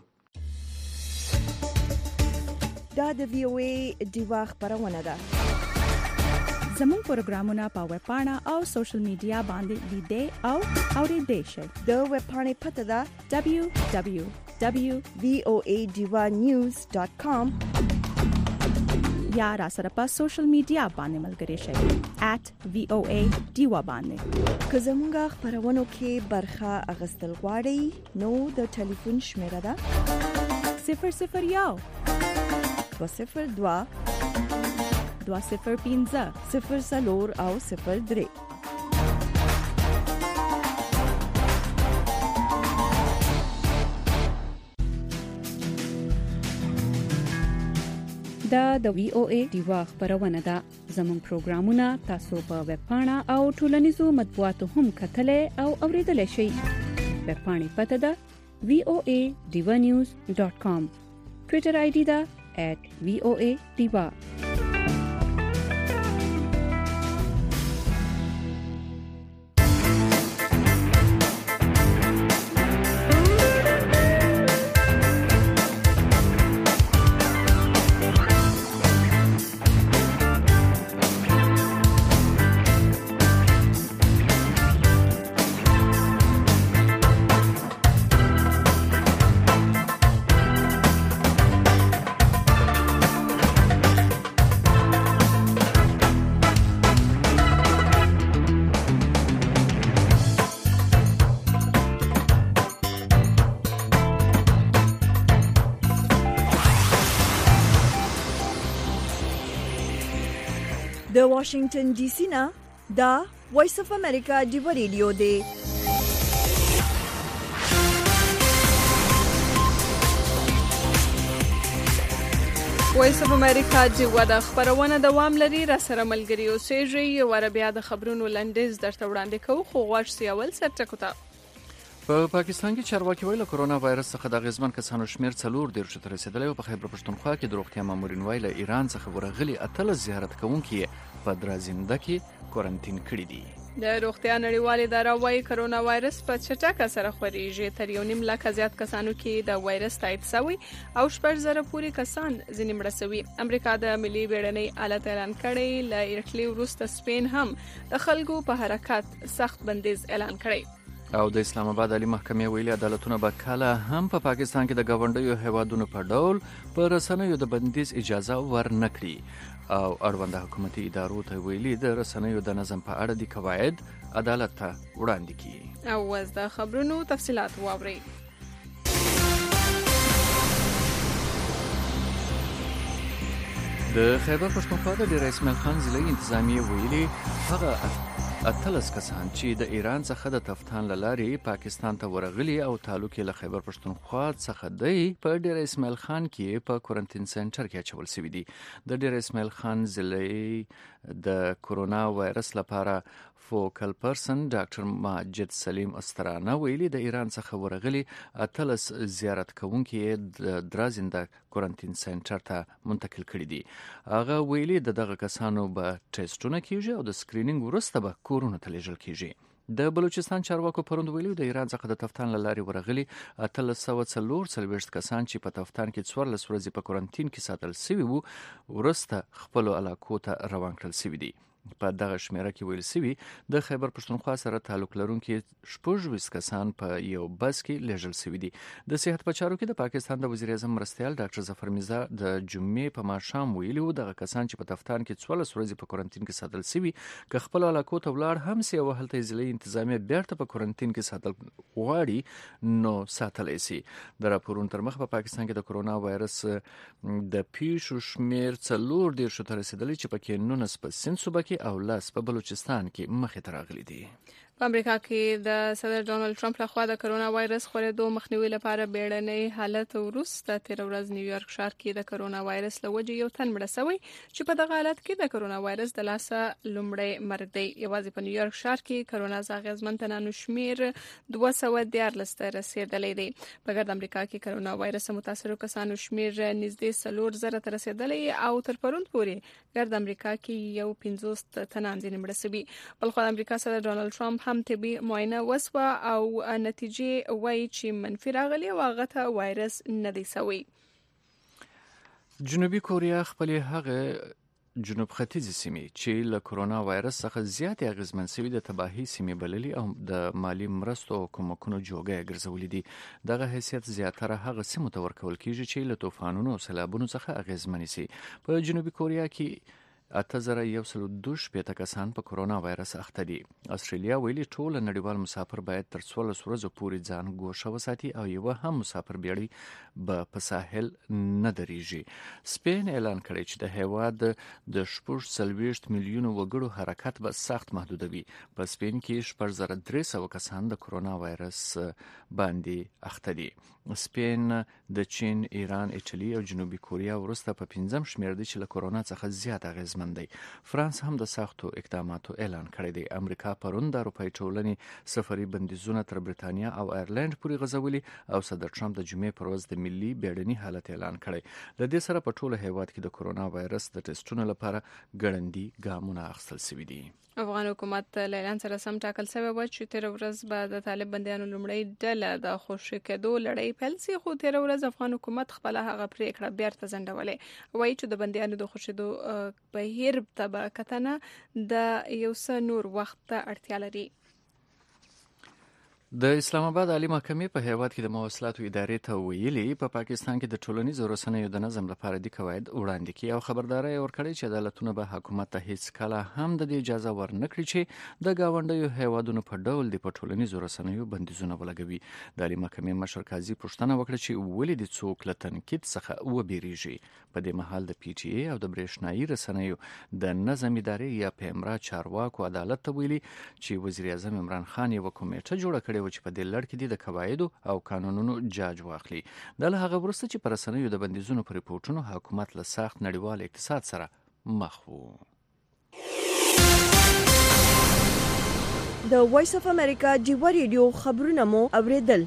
دا د وی او ای ډیوا خبرونه ده. زموږ پروګرامونه په ویب پاڼه او سوشل میډیا باندې لیدئ او اورئ شئ. د ویب پاڼې پته ده دبليو دبليو دبليو ډاٹ وی او ای ډیوا نیوز ډاٹ کام یا را سره په سوشل میډیا باندې ملګری شئ ایٹ وی او ای ډیوا باندې. که زموږ خبرونو کې برخه اغستل غواړئ نو د ټلیفون شمیره ده صفر صفر یو دو صفر دوا دوا صفر پینځه صفر سلور او صفر درې. دا د وی او ای ډیوا خبرونه ده. زموږ پروګرامونه تاسو په ویب پاڼه او ټولنیزو مطبوعاتو هم کتلای او اوریدلای شئ. ویب پاڼې پته ده وی او ای ډیوا نیوز ډاٹ کام. ټویټر آی ډی ده ایٹ وی او ای ډیوا. د واشنگټن ډي سي نه دا وایس اف امریکا ډیو ریډیو دی. وایس اف امریکا جوه د خبرونه دوام لري را سره ملګری اوسېږي ور بیا د خبرونو لنډیز درته وړاندې کوو خو غواړ سیاول سرټکو ته په پاکستان کې چارواکي ویل کرونا وایرس څخه د غزمن کسانو شمیر څلور ډیر شو تر رسیدلی او په خیبر پښتونخوا کې د روغتیا مامورین ویل ایران څخه ورغلي اتل زیارت کوونکي په درازنده کې کورنټین کړي دي. د روغتیا نړیوال اداره وايي کرونا وایرس په چټکه سره خوريږي تر یو نیم لک زیات کسانو کې د وایرس تایید شوی او شپږ زره پورې کسان ځینې مړه شوي. امریکا د ملي بیړنۍ حالت اعلان کړی ل ایټلی وروسته سپین هم د خلکو په حرکت سخت بندیز اعلان کړی او د اسلام آباد عالی محکمې ویلي عدالتونه به کله هم په پاکستان کې د گاونډیو هیوادونو په ډول په رسنیو د بندیز اجازه ورنکړي او اړوند حکومتي ادارو ته ویلي د رسنیو د نظم په اړه د قواعد عدالت ته وړاندې کړي. او وز د خبرونو تفصيلات واوري. د خیبر پښتونخوا د ډیر اسماعیل خان ضلعي انتظامیه ویلي هغه اتلس کسان چې د ایران څخه د تفتان لارې پاکستان ته ورغلي او تعلق له خیبر پښتونخوا څخه دی په ډیر اسماعیل خان کې په کورنټین سنټر کې اچول شوی دي. د ډیر اسماعیل خان ضلعي د کورونا وایرس لپاره فوکل پرسن ډاکټر ماجد سلیم استرانه ویلي د ایران څخه ورغلي اتلس زیارت کوونکي د درازنده کورنټین سنټر ته منتقل کړي دي. هغه ویلي د دغه کسانو به ټیسټونه کیږي او د سکرینینګ وروسته به کورونه ته لیږل کیږي. د بلوچستان چارواکو پروند ویلي د ایران څخه د تفتان لارې ورغلي اتلس سوه څلور څلوېښت کسان چې په تفتان کې څوارلس ورځې په کورنټین کې ساتل شوي وو وروسته خپلو علاقو ته روان کړل شوي دي. په دغه شمیره کې ویل شوي د خیبر پښتونخوا سره تعلق لرونکي شپږ ویشت کسان په یو بس کې لیږل شوي دي. د صحت په چارو کې د پاکستان د وزیر اعظم مرستیال ډاکټر ظفر میرزا د جمعې په ماښام ویلي وو دغه کسان چې په تفتان کې څوارلس ورځې په کورنټین کې ساتل شوي که خپل علاقو ته ولاړ هم سي او هلته ضلعي انتظامیه بیرته په کورنټین کې ساتل غواړي نو ساتلی سي. د راپورونو تر مخه په پاکستان کې د کورونا وایرس د پیښو شمیر څلور دیرشو ته رسیدلی چې پکې نولس په سند صوبه کې او لاس په بلوچستان کې مخې ته راغلي دي. په امریکا کې د صدر ډونالد ټرمپ لخوا د کرونا وایرس خورېدو مخنیوي لپاره بیړنۍ حالت وروسته تیر ورځ نیویارک ښار کې د کرونا وایرس له وجې یو تن مړ شوی چې په دغه حالت کې د کرونا وایرس د لاسه لومړی مرګ دی. یوازې په نیویارک ښار کې کرونا اغېزمن تنانو شمیر دوه سوه دیارلس ته رسیدلی دی. په ګرد امریکا کې کرونا وایرس متاثرو کسانو شمیر نږدې څلور زره ته رسیدلی او تر پرون پورې ګرد امریکا کې یو پنځوس تنان ځینې مړه شوي. بلخو د امریکا صدر ډونالد ټرمپ هم طبي معاینه وسوه او نتیجې وایي چې منفي راغلي او هغه ته وایرس نه دی شوی. جنوبي کوریا خپلې هغه جنوب ختیځې سیمې چې له کرونا وایرس څخه زیاتې اغېزمن شوي د تباهي سیمې بللي او د مالي مرستو او کومکونو جوګه یې ګرځولي دي. دغه حیثیت زیاتره هغه سیمو ته ورکول کیږي چې له طوفانونو او سیلابونو څخه اغېزمنې سي. په جنوبي کوریا کې اته زره یو سل دوه شپېته کسان په کرونا وایرس اخته دي. استرالیا ویلي ټول نړیوال مسافر باید تر څوارلس ورځو پورې ځان ګوښه وساتي او یو هم مسافر بیړۍ به په ساحل نه درېږي. سپین اعلان کړی چې د هیواد د شپږ څلوېښت میلیونو وګړو حرکت به سخت محدودوي. په سپین کې شپږ زره درې سوه کسان د کرونا وایرس باندې اخته دي. سپین د چین، ایران، ایټالي او جنوبي کوریا وروسته په پنځم شمیر دی چې له کرونا څخه زیات اغېزمن دی. فرانس هم د سختو اقداماتو اعلان کړی دی. امریکا پرون د اروپایي ټولنې سفري بندیزونه تر برېټانیا او آیرلند پورې غځولي او صدر ټرمپ د جمعې پر ورځ د ملي بیړني حالت اعلان کړی. د دې سره په ټول هیواد کې د کرونا وایرس د ټیسټونو لپاره ګړندي ګامونه اخیستل شوي دي. افغان حکومت له اعلان سره سم ټاکل شوی و چې تیر ورځ به د طالب بندیانو لومړی ډله د خوشي کېدو لړۍ پیل شي خو تیر ورځ افغان حکومت خپل هغه پریکړه بیرته ځنډولې. وایي چې د بندیانو د خوشیدو بهیر ته به کتنه د یو څه نور وخت ته اړتیا لري. د اسلام آباد عالی محکمې په هیواد کې د مواصلاتو ادارې ته ویلي په پاکستان کې د ټولنیزو رسنیو د نظم لپاره د قواعد وړاندې کړي او خبرداري ورکړي چې عدالتونه به حکومت ته هیڅ کله هم د اجازه ورنکړي چې د گاونډیو هیوادونو په ډول د ټولنیزو رسنیو بندیزونه ولګوي. د عالی محکمې مشر قاضي پوښتنه وکړه چې ولې د څوک له تنقید څخه وبېریږي. په دې مهال د پی ټی ای او د برېښنایي رسنیو د نظم ادارې یا پیمرا چارواکو عدالت ته ویلي چې وزیر اعظم عمران خان یو کمیټه جوړه کړې شوی چې په دې لړ کې د قواعدو او قانونونو جاج واخلي. دا له هغه وروسته چې پر رسنیو د بندیزونو پر ریپورتونو حکومت له سخت نړیوال اقتصاد سره مخ وو. د وایس اف امریکا ډیوا ریډیو خبرونه مو اوریدل.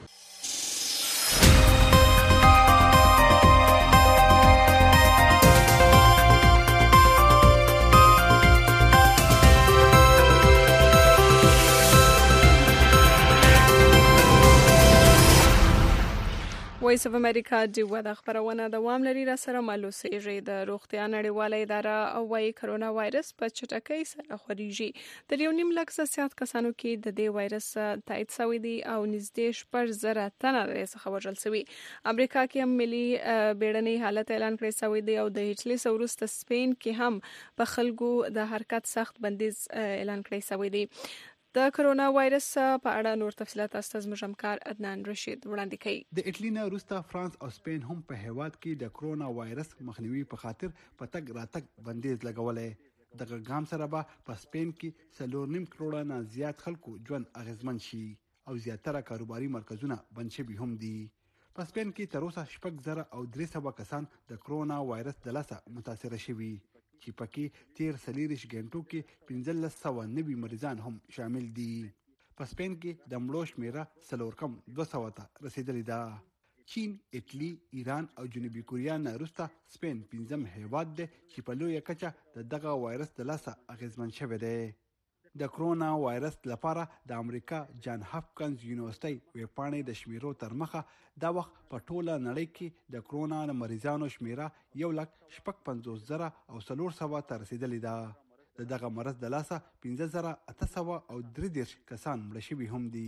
وایس اف امریکا ډیوا د خبرونه دوام لري. را سره مالوسیږي د روغتیا نړیواله اداره او وايي کرونا وایرس په چټکۍ سره خوريږي. تر یو نیم لک زیات کسانو کې د دې وایرس تایید شوی دی او نږدې شپږ زره تنه یې څخه وژل شوي. امریکا کې هم ملي بیړنۍ حالت اعلان کړی شوی دی او د هټلې وروسته سپین کې هم په خلکو د حرکت سخت بندیز اعلان کړی شوی دی. د کرونا وایرس په اړه نور تفصيلات استاذ مجمکار عدنان رشید وړاندې کوي. د اټلی نه وروسته فرانس او سپین هم په هیواد کې د کرونا وایرس مخنیوي په خاطر په تګ راتګ بندیز لګولې. دغه ګام سره به په سپین کې څلور نیم کروڑه نه زیات خلکو ژوند اغیزمن شي او زیاتره کاروباري مرکزونه بند شوي هم دي. په سپین کې تر اوسه شپږ زره او درې سوه کسان د کرونا وایرس د لاسه متاثر شوي چې پکې تیر سلیریش غنټو کې پنځلس سوه نوي مریضان هم شامل دي. په سپین کې د مړو شمیره څلور کم دوه سوه ته رسیدلې ده. چین، اټلی، ایران او جنوبي کوریا نه وروسته سپین پنځم هیواد دی چې په لویه کچه د دغه وایرس د لاسه اغیزمن شوی دی. د کرونا وایرس لپاره د امریکا جان هاپکنز یونیورسيټي ویبپاڼې د شمیرو تر مخه دا وخت په ټوله نړۍ کې د کرونا مریضانو شمیره یو لک شپږ پنځوس زره او څلور سوه ته رسیدلې ده. د دغه مرض د لاسه پنځه زره اته سوه او درې دېرش کسان مړه شوي هم دي.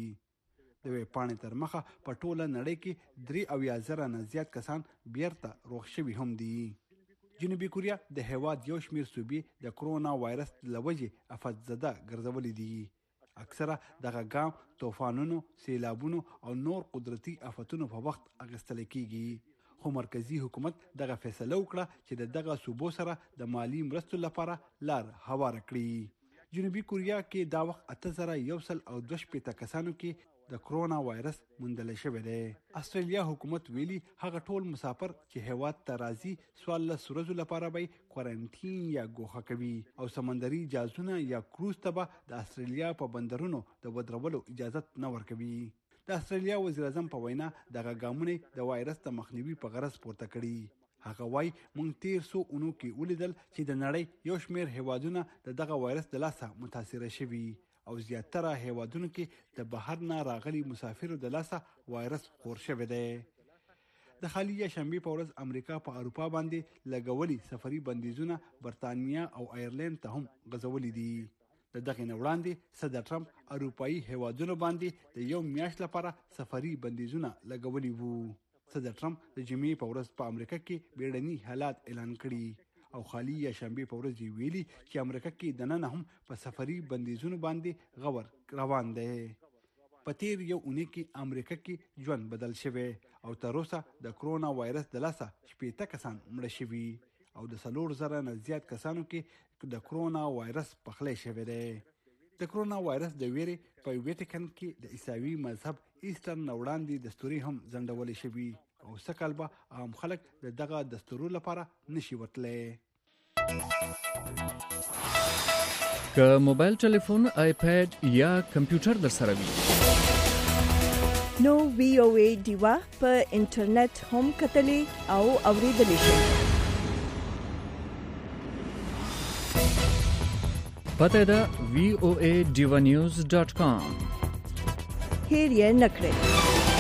د ویبپاڼې تر مخه په ټوله نړۍ کې درې اویا زره نه زیات کسان بیرته روغ شوي هم دي. جنوبي کوریا د هیواد یو شمیر صوبې د کرونا وایرس له وجې افت زده ګرځولې دي. اکثره دغه ګام طوفانونو، سیلابونو او نور قدرتي آفتونو په وخت اخیستل کیږي. خو مرکزی حکومت دغه فیصله وکړه چې د دغه صوبو سره د مالی مرستو لپاره لار هواره کړي. جنوبي کوریا کې دا وخت اته زره یو سل او دوه شپېته کسانو کې د کرونا وایرس موندل شوی دی. استرالیا حکومت ویلي هغه ټول مسافر چې هیواد ته راځي څوارلس ورځو لپاره به کوارنټین یا ګوښه کوي او سمندري جهازونه یا کروز ته به د استرالیا په بندرونو د ودرولو اجازه نه ورکوي. د استرالیا وزیر اعظم په وینا دغه ګامونه د وایرس د مخنیوي په غرض پورته کړي. هغه وايي مونږ تیر سو اونو کې ولیدل چې د نړۍ یو شمیر هیوادونه د دغه وایرس د لاسه متاثر شوي او زیاتره هیوادونو کې د بهر نه راغلي مسافرو د لاسه وایرس خور شوی دی. د خالي شنبه په ورځ امریکا په اروپا باندې لګولي سفري بندیزونه برتانیا او ایرلند ته هم غځولي دي. د دغه نه وړاندې صدر ټرمپ اروپאי هیوادونو باندې د یو میاشت لپاره سفري بندیزونه لګولي وو. صدر ټرمپ د جمعې په ورځ په امریکا کې بیړني حالات اعلان کړي او خالي یا شنبه په ورځ ویلي چې امریکا کې د نن هم په سفري بندیزونو باندې غور روان دی. په تیر یو اونۍ کې امریکا کې ژوند بدل شوی او تر اوسه د کرونا وایرس د لاسه شپېته کسان مړه شوي او د څلور زره نه زیات کسانو کې د کرونا وایرس پخلی شوی دی. د کرونا وایرس د ویرې په ویټیکن کې د عیسوي مذهب ایسټر نه وړاندې دستوري هم ځنډولې شوي او سکهال به عام خلک د دغه دستورو لپاره نشي وتلی. که موبایل ټلیفون، آیپاد یا کمپیوټر در سره وي نو وی او ای ډیوا په انټرنیټ هم کتلې او اوریدلې شئ. پته ده وی او ای ډیوا نیوز ډاٹ کام. هیر یې نکړئ.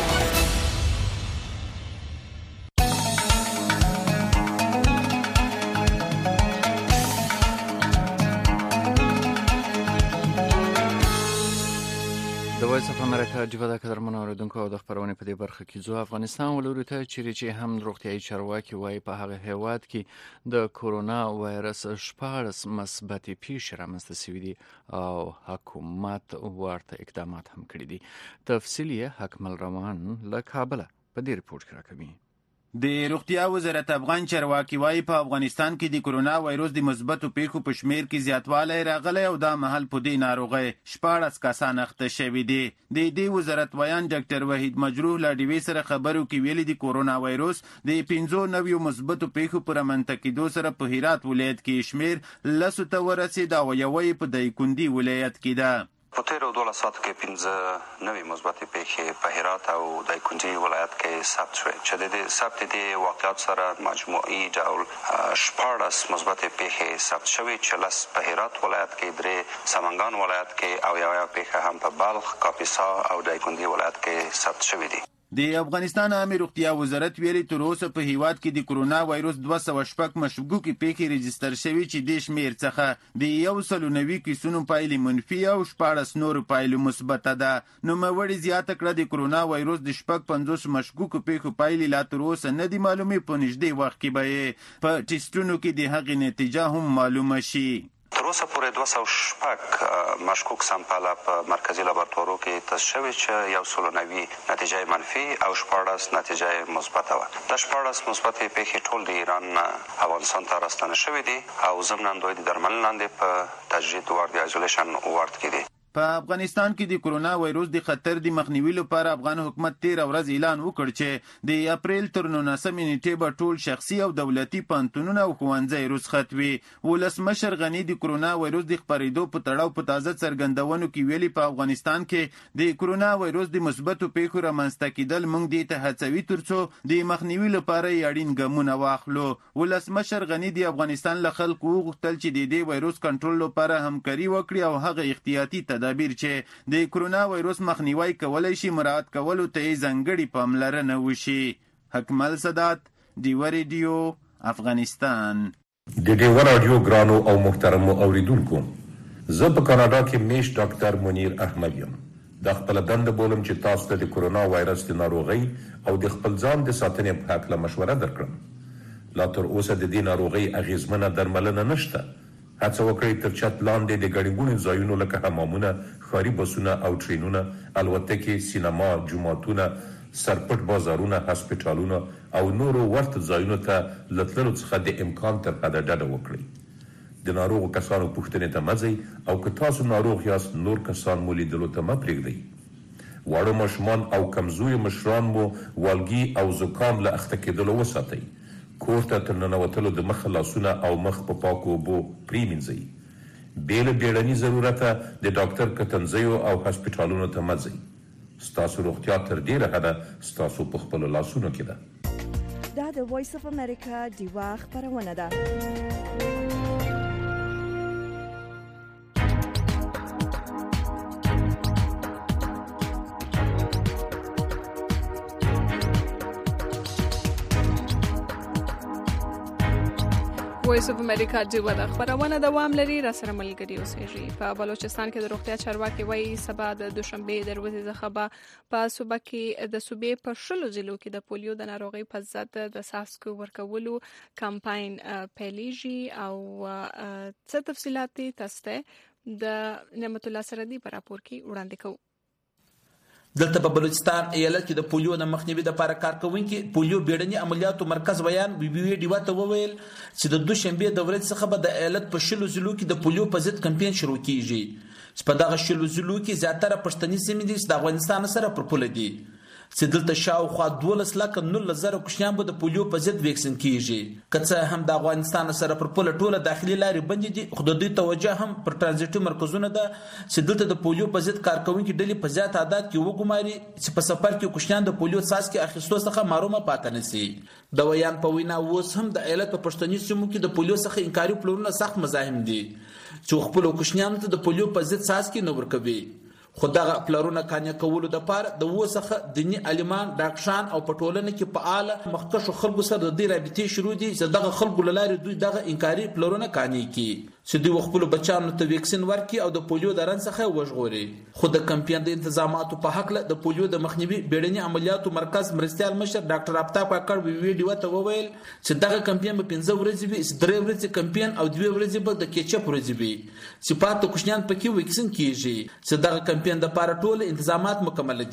د وایس اف امریکا ډیوا د قدرمنو اوریدونکو او د خبرونې په دې برخه کې ځو افغانستان ولوري ته چې هم روغتیايي چارواکي وایي په هغه هیواد کې د کورونا وایرس شپاړس مثبتې پیښې رامنځته شوي دي او حکومت ورته اقدامات هم کړي دي. تفصیل یې حکمل روان له کابل په دې ریپورت کې راکوي. د روغتیا وزارت افغان چارواکي وايي په افغانستان کې د کرونا وایروس د مثبتو پیښو په شمیر کې زیاتوالی راغلی او دا مهال په دې ناروغۍ شپاړس کسان اخته شوي دي. د دې وزارت ویان ډاکټر وحید مجروح له ډیوې سره خبرو کې ویلي د کرونا وایروس د پنځو نویو مثبتو پیښو په رامنځته کېدو سره په هرات ولایت کې شمیر لسو ته ورسېد او یوه یې په دایکنډي ولایت کې ده. په تیرو دولس ساعتو کې پنځه نوې مثبتې پیښې په هرات او دایکنډي ولایت کې ثبت شوې چې د دې ثبت دې واقعیت سره مجموعي ډول شپاړس مثبتې پیښې ثبت شوې چې لس په هرات ولایت کې، درې سمنګان ولایت کې او یوه پیښه هم په بلخ، کاپیسا او دایکنډي ولایت کې ثبت شوې دي. د افغانستان عامه روغتیا وزارت ویلي تر اوسه په هیواد کې د کرونا وایروس دوه سوه شپږ مشکوکې پیښې رجستر شوي چې د شمیر څخه د یو سلو نوي کیسونو پایلې منفي او شپاړس نورو پایلې مثبته ده. نوموړي زیاته کړه د کرونا وایروس د شپږ پنځوس مشکوکو پیښو پایلې لا تر اوسه نه دي معلومې، په نږدې وخت کې به یې په ټیسټونو کې د هغې نتیجه هم معلومه شي. تر اوسه پورې دوه سوه شپږ مشکوک سمپله په مرکزي لابراتوارو کې تست شوي چې یو سلو نوي نتیجه منفي او شپاړس نتیجه مثبته وه. دا شپاړس مثبتې پیښې ټول د ایران افغانستان ته راستنه شوي دي او ضمناً دوی د درملنې لاندې په تجدید وارد یا ایزولیشن وارد کې دي. په افغانستان کې د کرونا وایروس د خطر د مخنیوي لپاره افغان حکومت تیره ورځ اعلان وکړ چې د اپریل تر نولسمې نیټې به ټول شخصي او دولتي پوهنتونونه او ښوونځي رخصت وي. ولسمشر غني د کرونا وایروس د خپرېدو په تړاو په تازه څرګندونو کې ویلي په افغانستان کې د کرونا وایروس د مثبتو پیښو رامنځته کېدل موږ دې ته هڅوي تر څو د مخنیوي لپاره یې اړین ګامونه واخلو. ولسمشر غني د افغانستان له خلکو وغوښتل چې د دې وایروس کنټرول لپاره همکاري وکړي او هغه احتیاطي تدابیر تدابیر چې د کرونا وایروس مخنیوي کولای شي مراعات کولو ته ځانګړي پاملرنه وشي. حکمل سادات، ډیوه ریډیو، افغانستان. د ډیوه رادیو ګرانو او محترمو اوریدونکو، زه په کاناډا کې میش ډاکټر منیر احمد یم. د خپل دنده بولم چې تاسو ته د کرونا وایرس د ناروغۍ او د خپل ځان د ساتنې په هکله مشوره درکړم. لا تر اوسه د دې ناروغۍ اغیزمنه درملنه نشته. هڅه وکړئ تر چت لاندې د ګڼې ګوڼې ځایونو لکه حمامونه، ښاري بسونه او ټرینونه، الوتکې، سینما، جوماتونه، سرپټ بازارونه، هسپټالونه او نورو ورته ځایونو ته له تللو څخه د امکان تر حده ډډه وکړئ. د ناروغو کسانو پوښتنې ته مه ځئ او که تاسو ناروغ یاست نور کسان مو لیدلو ته مه پرېږدئ. واړه ماشومان او کمزوري مشران مو والګي او زکام له اخته کېدلو وساتئ. کور ته تر ننوتلو د مخه لاسونه او مخ په پاکو اوبو پرېمینځئ. بې له بیړني ضرورته د ډاکټر کتنځیو او هسپټالونو ته مه ځئ. ستاسو روغتیا تر ډېره حده ستاسو په خپلو لاسونو کې ده. دا د وایس اف امریکا ډیوه خپرونه ده. وایس اف امریکا ډیوه د خبرونه دوام لري. را سره ملګري اوسېږي. په بلوچستان کې د روغتیا چارواکي وایي سبا د دوشنبه د ورځې څخه به په صوبه کې د صوبې په شلو ضلعو کې د پولیو د ناروغۍ په ضد د څاڅکو ورکولو کمپاین پیلیږي. او څه تفصیلات تاسو ته د نعمت الله سردي په راپور کې وړاندې کوو. دلته په بلوچستان ایالت کې د پولیو د مخنیوي لپاره کار کوونکي پولیو بیړني عملیاتو مرکز ویان بي بي ډیوا ته وویل چې د دوشنبه د ورځې څخه به د ایالت په شلو ضلعو کې د پولیو په ضد کمپاین شروع کیږي. چې په دغه شلو ضلعو کې زیاتره پښتني سیمې دي چې د افغانستان سره پر پوله دي. چې دلته شاوخوا دولس لکه نولس زره کوچنیان به د پولیو په ضد ویکسین کیږي. که څه هم د افغانستان سره پر پوله ټوله داخلي لارې بندې دي، خو د دوی توجه هم پر ترانزیټي مرکزونه ده چې دلته د پولیو په ضد کارکوونکي ډلې په زیات تعداد کې وګماري چې په سفر کې کوچنیان د پولیو څاڅکي اخیستو څخه محرومه پاتې نه سي. د ویان په وینا اوس هم د ایالت په پښتني سیمو کې د پولیو څخه انکاري پلانونه سخت مزاحم دي چې خپل کوچنیانو ته د پولیو په ضد څاڅکي نه ورکوي. خو دغه پلانونه قانع کولو لپاره د وسخه دیني عالمان، ډاکټران او په ټولنه کې فعال مخکښو خلکو سره د دې رابطې شروع دي چې دغه خلکو له لارې دوی دغه انکاري پلانونه قانع کړي چې دوی خپل بچیانو ته ویکسین ورکړي او د پولیو د رنځ څخه وژغوري. خو د کمپاین د تنظیماتو په حق له د پولیو د مخنیوي بیړني عملیاتو مرکز مرستیال مشر ډاکټر افتاب کاکړ وی ویډیو ته وویل چې دغه کمپاین په پنځه ورځې وي، درې ورځې کمپاین او دوه ورځې به د کیچپ ورځې وي چې پاتې کوچنیان پکې ویکسین کیږي. چې دغه کمپاین د لپاره ټول انتظامات مکمل دي.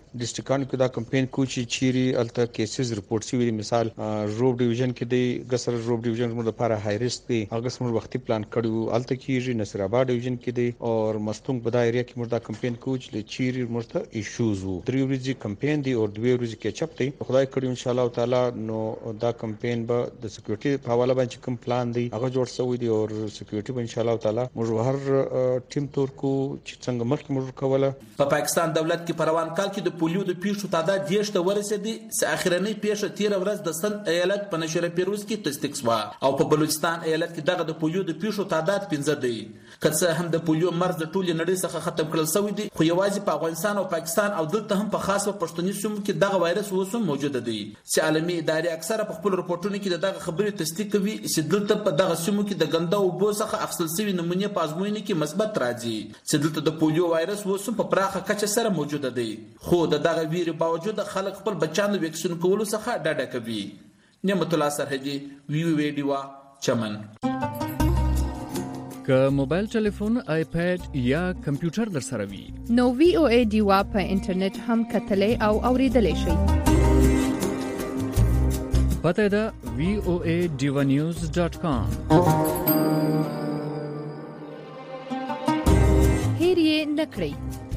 ډیسټریکټانو کې دا کمپاین کوچی چيري الته کیسز رپورټ شوی مثال روب ډیویژن کې دی ګسر روب ډیویژن موږ لپاره های ریسک دی هغه سم وختي پلان کړو الته کېږي نصر آباد ډیویژن کې دی او مستونګ بدا ایریا کې موږ دا کمپاین کوچ ل چيري مرته ایشوز وو درې ورځې کمپاین دی او دوه ورځې کې چپ دی خدای کړی ان شاء الله تعالی نو دا کمپاین به د سکیورټي په حواله باندې کوم پلان دی هغه جوړ شوی دی او سکیورټي به ان شاء الله تعالی موږ هر ټیم تور کو چې څنګه مخکې موږ کوله په پاکستان دولت کې پروان کال کې د پولیو د پیښو تعداد دیش ته ورسېدي چې اخرنۍ پیښه تیر ورځ د سند ایالت په نشر پیروز کې تصدیق شوه او په بلوچستان ایالت کې دغه د پولیو د پیښو تعداد پنځه دی که څه هم د پولیو مرض د ټولې نړۍ څخه ختم کړل شوی دی خو یوازې په افغانستان او پاکستان او دلته هم په خاصه پښتوني سیمو کې دغه وایرس اوس هم موجود دی چې عالمي ادارې اکثره په خپل راپورټونو کې دغه خبرې تصدیق کوي چې دلته په دغه سیمو کې د ګنده اوبو څخه اخیستل شوي نمونې په ازموینې کې مثبت راځي چې دلته د پولیو وایرس اوس هم په پراخه کچه سره موجود دی خو د دغه ویرې باوجود خلک خپل بچیان د ویکسین کولو څخه ډډه کوي نعمت الله سرحدي وی وی ډیوا چمن که موبایل ټلیفون آیپاد یا کمپیوټر در سره وي نو وی او ای ډیوا په انټرنیټ هم کتلې او اوریدلې شي پته ده وی او ای ډیوا نیوز ډاٹ کام هیر یې نکړئ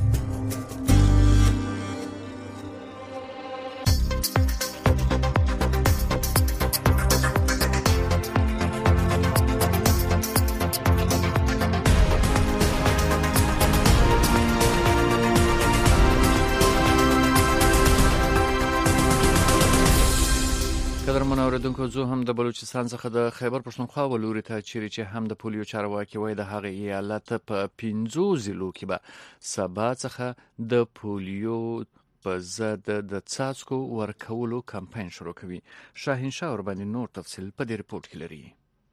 اوریدونکو زه هم د بلوچستان څخه د خیبر پښتونخوا ولوري ته چیرې چې هم د پولیو چارواکي وای د هغه ایالت په پنځو ضلعو کې به سبا څخه د پولیو په ضد د څاڅکو ورکولو کمپاین شروع کوي شاهین شاه ور باندې نور تفصیل په دې ریپورت کې لري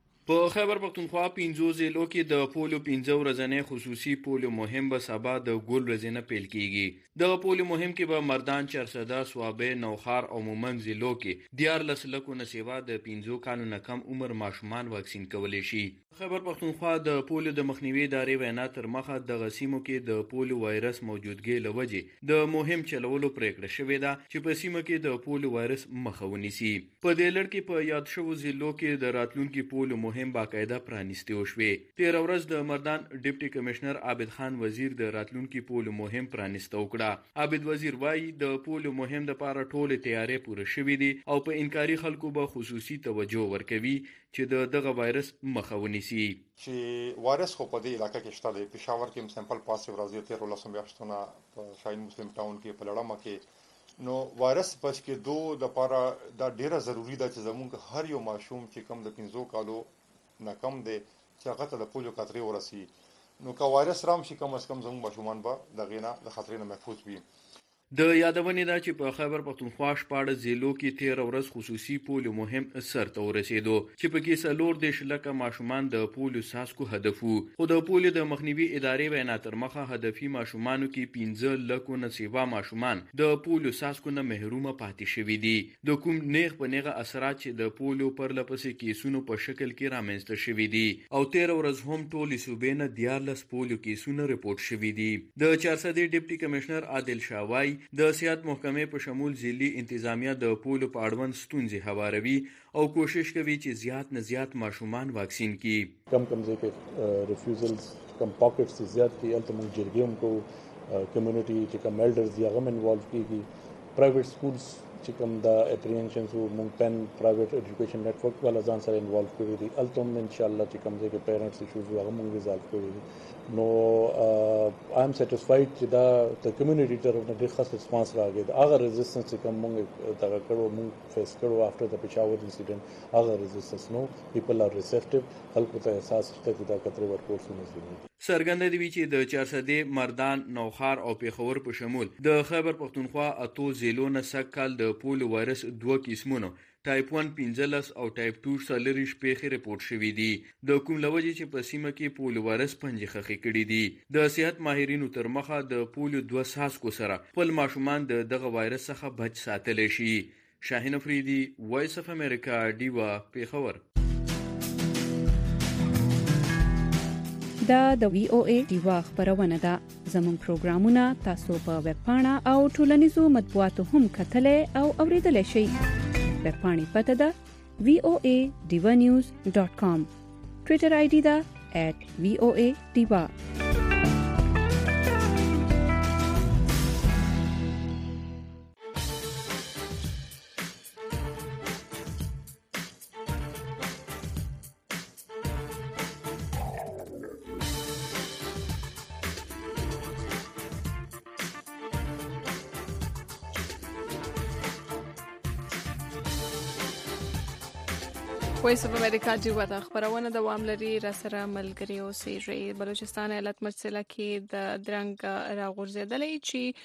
په خیبر پښتونخوا پنځو ضلعو کې د پولیو پنځه ورځې خصوصي پولیو مهم به سبا د ګول ورځې نه پیل کیږي د پولیو مهم کې به مردان چرسده سوابه نوخار او مومند ضلعو کې دیارلس لکو نه سیوا د پنځو کالو نه کم عمر ماشومان واکسین کولی شي خیبر پښتونخوا د پولیو د مخنیوي ادارې وینا تر مخه د غسیمو کې د پولیو وایرس موجودګي لوجه د مهم چلولو پریکړه شوې ده چې په سیمه کې د پولیو وایرس مخه ونیسي په دې لړ کې په یاد شوو ضلعو کې د راتلونکو پولیو مهم باقاعده پرانیستي وشوې تیر ورځ د مردان ډیپټي کمشنر عابد خان وزیر د راتلونکو پولیو مهم پرانیسته وکړه عابد وزیر وایي د پولیو مهم د لپاره ټول تیارې پوره شوې دي او په انکاري خلکو به خصوصي توجه ورکوي چې د دغه وایرس مخه ونیسي چې وایرس خو په دې علاقې کې شته د پېښور کې سیمپل پاسه ورځي تیر ولسم میاشتونه په شاهین مسلم ټاون کې په لړمه کې نو وایرس پس کې دوه د لپاره دا ډیره ضروری ده چې زموږ هر یو ماشوم چې کم د پنځو کالو نه کم دی چې هغه ته د پولیو قطرې ورسي نو که وایرس رام شي کم از کم زموږ ماشومان به دغه نه د خطرې نه محفوظ وي د یادونې دا چې په خیبر پښتونخوا شپاړس ضلعو کې تیر ورځ خصوصي پولیو مهم سر ته ورسېدو چې په کې څلور دېرش لکه ماشومان د پولیو څاڅکو هدف وو خو د پولیو د مخنیوي ادارې وینا تر مخه هدفي ماشومانو کې پنځه لکو نه سیوا ماشومان د پولیو څاڅکو نه محرومه پاتې شوي دي د کوم نیغ په نیغه اثرات چې د پولیو پر لپسې کیسونو په شکل کې رامنځته شوي دي او تیر ورځ هم ټولې صوبې نه دیارلس پولیو کیسونه رپورټ شوي دي د چارسدې ډیپټي کمشنر عادل شاوای د صحت محکمې په شمول ځلي انتظامیه د پولیو په اړوند ستونزې هواروي او کوشش کوي چې زیات نه زیات ماشومان واکسین کړي کم کم ځای کې ریفیوزلز کم پاکټس زیات کې الته موږ جرګې هم کو کمیونټي چې کوم ایلډرز دی هغه انوالو کیږي پرایویټ سکولز چې کوم د اپریهنشنز او موږ پن پرایویټ ایجوکیشن نتورک والا ځان سره انوالو کړی دي الته هم ان شاء الله چې کوم ځای کې پیرنټس ایشوز هغه موږ ریزالو کړی دي نو آی ام سیټیسفاید چې دا د کمیونټي طرف نه ډېر ښه ریسپانس راغی دا هغه ریزسټنس چې کوم موږ دغه کړو موږ فیس کړو افټر د پېښور انسیډنټ هغه ریزسټنس نو پیپل ار ریسپټیو خلکو ته احساس شته چې دا کترې ورکول شي څرګنده دی چې د چارسدې مردان نوخار او پېښور په شمول د خیبر پښتونخوا اتو ضلعو نه سږ کال د پولیو وایرس دوه قسمونو ټایپ ون پنځلس او ټایپ ټو څلوېښت پیښې رپورټ شوې دي د کوم لوجې چې په سیمه کې پولیو وایرس پنځه خخې کړي دي د صحت ماهرینو تر مخه د پولیو دوه څاڅکو سره خپل ماشومان د دغه وایرس څخه بچ ساتلی شي شاهین افریدي وایس اف امریکا ډیوا پېښور دا د وی او ای دیوا خبرونه ده. زموږ پروګرامونه تاسو په ویب پاڼه او ټولنیزو مطبوعاتو هم کتلای او اوریدلای شئ. ویب پاڼې پته ده وی او ای diva news dot com. ټویټر آی ډي ده at وی او ای diva. وایس اف امریکا جوړه د خبرونه دوام لري. را سره ملګری اوسېږي. بلوچستان ایالت مرسله کې د درنګ راغورځېدلې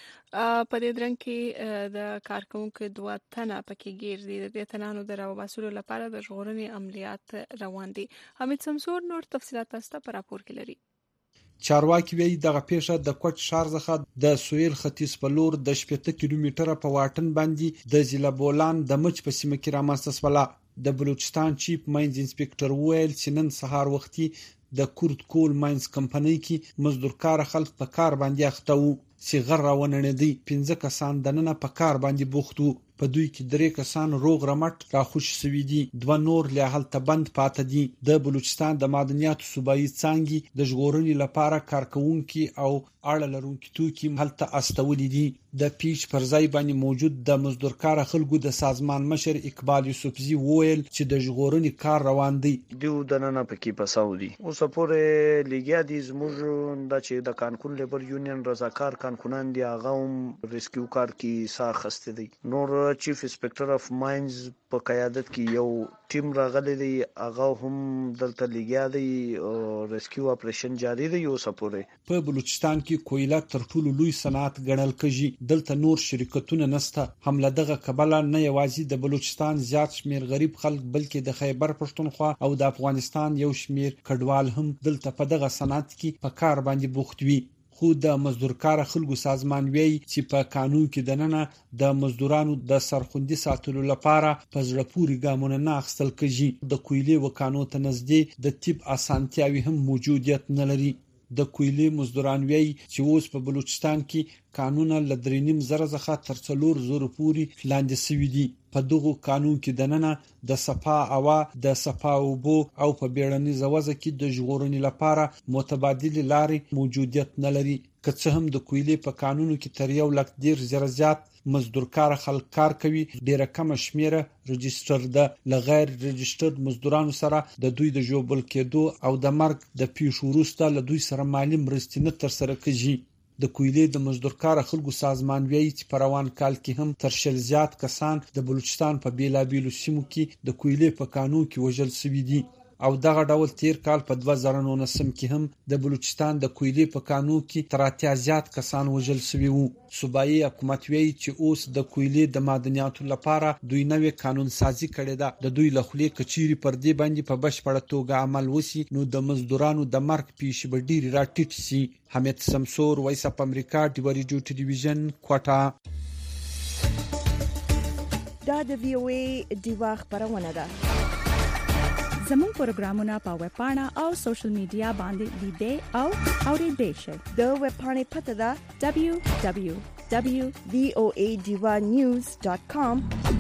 چې په دې درنګ کې د کارکونکو دوه تنه پکې ګیر دي. د دې تنانو د راوباسلو لپاره د ژغورنې عملیات روان دي. حمید سمسور نور تفصيلات تاسو ته په راپور کې لري. چارواکي وایي دغه پیښه د کوټ ښار څخه د سویل ختیځ په لور د شپږ کیلومتره په واټن باندې د ضلع بولان د مچ په سیمه کې رامنځته شوه. د بلوچستان چیف ماینز انسپکټر ویل چې نن سهار وختي د کورت کول ماینز کمپنۍ کې مزدورکار خلک په کار باندې اخته وو چې غر راونړېدی. پنځه کسان دننه په کار باندې بوخت وو. په دوی کې درې کسان روغ رمټ راخوش شوي دي. دوه نور لا هلته بند پاتې دي. د بلوچستان د معدنیاتو صوبایي څانګې د ژغورنې لپاره کارکونکي او اړه لرونکي توکي هلته استولې دي. د پیچ پر ځای باندې موجود د مزدورکار خلکو د سازمان مشر اقبال یوسفزي وویل چې د ژغورنې کار روان دی. دیو دننه پکې پساو دي. اوس پورې لګیا دي زموږ د چې د کانکون لیبر یونین رضاکار کانکونان دي هغه هم ریسکیو کار کې ساه خسته دي. نور چیف انسپکټر اف ماینز په قیادت کې یو ټیم راغلی دی. هغه هم دلته لګیا دی. ریسکیو اپریشن جاری دی. اوس پورې په بلوچستان کې کویلا تر ټولو لوی صنعت ګڼل کېږي. دلته نور شرکتونه نسته. حمله دغه کبله نه یوازې د بلوچستان زیات شمیر غریب خلک بلکې د خیبر پښتونخوا او د افغانستان یو شمیر کډوال هم دلته په دغه صنعت کې په کار باندې بوخت وي. خو د مزدورکار خلکو سازمان وایي چې په قانون کې دننه د مزدورانو د سرخوندي ساتلو لپاره په زړه پورې ګامونه نه اخیستل کېږي. د کویلې وکانو ته نږدې د طب اسانتیاوي هم موجودیت نه لري. د کویلې مزدوران وایي چې اوس په بلوچستان کې قانونا ل درې نیم زره څخه تر څلور زره پورې لاندې شوي دي. په دغه قانون کې دننه د صفا هوا د صفا اوبو او په بیړني زوازه کې د ژغورنې لپاره متبادل لارې موجودیت نه لري. که څه هم د کویلې په قانونو کې تر یو لک ډیر زره زیات مزدورکار خلک کار کوي، ډیره کم شمیره رجستر ده. لغیر رجسترد مزدورانو سره د دوی د جوبل کېدو او د مرګ د پیښو وروسته له دوی سره مالی مرستې نه تر سره کیږي. د کویلې د مزدورکار خلکو سازمان وایي چې په روان کال کې هم تر شل زیات کسان د بلوچستان په بیلابیلو سیمو کې د کویلې په قانون کې وژل شوي دي. او دغه ډول تیر کال په دوه زره نولسم کې هم د بلوچستان د کویلې په قانون کې تر اتیا زیات کسان وژل شوي وو. صوبایي حکومت وایي چې اوس د کویلې د معدنیاتو لپاره دوی نوې قانون سازي کړې ده. د دوی له خولې کچيري پر دې باندې په بشپړه توګه عمل وشي نو د مزدورانو د مرګ پیښې به ډېرې راټیټ شي. حمید سمسور، وایس اف امریکا، ډیو ریډیو ټلویزیون، کوټا. دا د وی او ای دیوا خبرونه ده. زموږ پروګرامونه په ویب پاڼه او سوشل میډیا باندې لیدئ او اوریدئ شئ. د ویب پاڼې پته ده دبليو دبليو دبليو دوت وی او ای diva news dot com.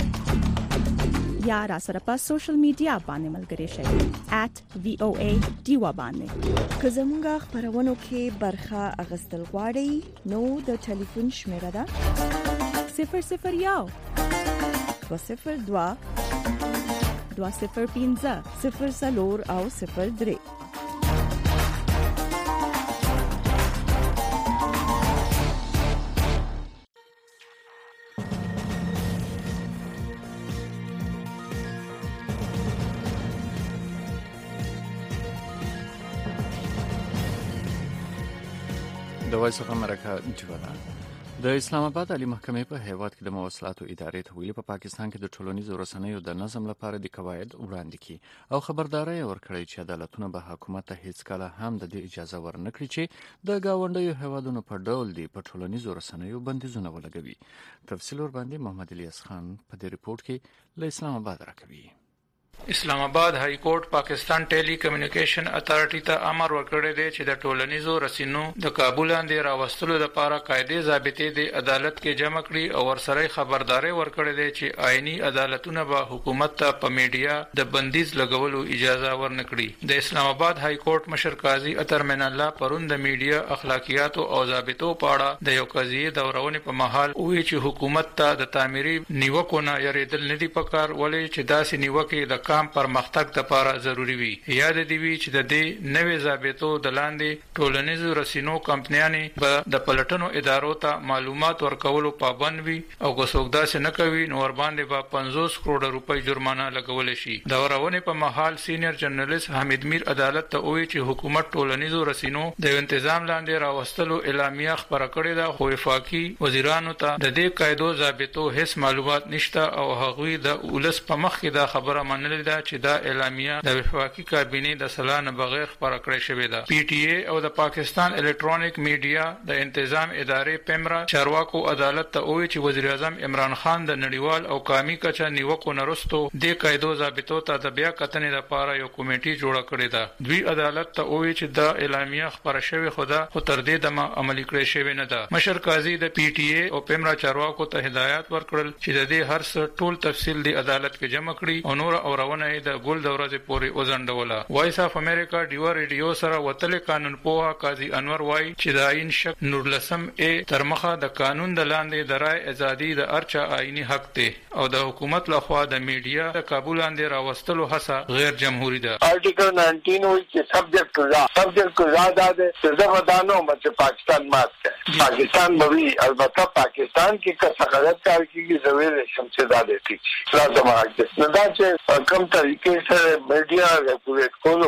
یا را سره په سوشل میډیا باندې ملګری شئ at وی او ای diva باندې. که زموږ خبرونو کې برخه اغستل غواړئ نو د ټلیفون شمیره ده صفر صفر یو دو صفر دوه دو صفر پنځه صفر څلور او صفر درې. د وایس اف امریکا جوړه د اسلام آباد عالی محکمې په هیواد کې د مواصلاتو ادارې ته ویلي په پاکستان کې د ټولنیزو رسنیو د نظم لپاره د قواعد وړاندې کړي او خبرداري ورکړي چې عدالتونه به حکومت ته هیڅ کله هم د دې اجازه ورنکړي چې د گاونډیو هیوادونو په ډول دی په ټولنیزو رسنیو بندیزونه ولګوي. تفصیل ور باندې محمد الیاس خان په دې ریپورت کې له اسلام آباد راکوي. اسلام آباد های کورټ پاکستان ټیلی کمیونیکیشن اتارټی ته امر ورکړی دی چې د ټولنیزو رسنیو د کابل لاندې راوستلو لپاره قاعده ضابطې د عدالت کې جمع کړي او ورسره خبرداري ورکړی دی چې آئینی عدالتونه به حکومت ته په میډیا د بندیز لګولو اجازه ورنکړي. د اسلام آباد های کورټ مشر قاضي اطهر من الله پرون د میډیا اخلاقیات او ضابطو په اړه د یو قضیې دورونې په محل وی چې حکومت ته د تعمیري نیوکو نه یریدل نه دی پکار، ولې چې داسې نیوکې د کام پرمختګ لپاره ضروری وي. یاد دی وی چې د دې نوې ضابطو د لاندې ټولنیزو رسنیو کمپنیانې به د پلټنو ادارو ته معلومات ورکولو پابند وي او که څوک داسې نه کوي نو ور باندې به پنځوس کروڑ روپۍ جرمانه لګول شي. د ورونې په محل سینیئر جرنالیست حمید میر عدالت ته وی چې حکومت ټولنیزو رسنیو د تنظیم لاندې راوستلو اعلامیه خبره کړې ده، خو وفاقي وزیرانو ته د دې قاعدو ضابطو هیڅ معلومات نشته او هغوی د ولس په مخ کې دا خبره منلې ده چې دا اعلامیه د وفاقي کابینې د صلاح نه بغیر خبره کړې شوې ده. پی ټی ای او د پاکستان الکترونیک میډیا د تنظیم ادارې پیمرا چارواکو عدالت ته وی چې وزیر اعظم عمران خان د نړیوال او قومي کچه نیوکو نرستو د قاعدو ضابطو ته د بیا کتنې لپاره یو کمیټي جوړه کړې ده. دوی عدالت ته وی چې دا اعلامیه خبره شوې خدا خو تر دې دمه عملي کړې شوې نه ده. مشر قاضي د پی ټی ای او پیمرا چارواکو ته هدایت ورکړل چې د دې هر څه ټول تفصیل د عدالت کې جمع کړي او نور اورونه د ګل د ورځې پورې وزنډوله. وایس اف امریکا ډیو ریډیو سره وتل قانون پوها قاضي انور وای چې د آئین شک نور لسم ا تر مخه د قانون د لاندې د رائے ازادي د ارچا آئینی حق دی او د حکومت لخوا د میډیا د کابل لاندې راوستلو هڅه غیر جمهوری ده. آرټیکل نائنټین وایي چې سبجیکټ قضا سبجیکټ قضا د سزا ودانو چې پاکستان مات کړي. پاکستان بوي البته پاکستان کې که غلط کار کیږي زویل شمسه داده کی لازم راځي. نو دا چې کوم طریقې سره میډیا ریګولیټ کولو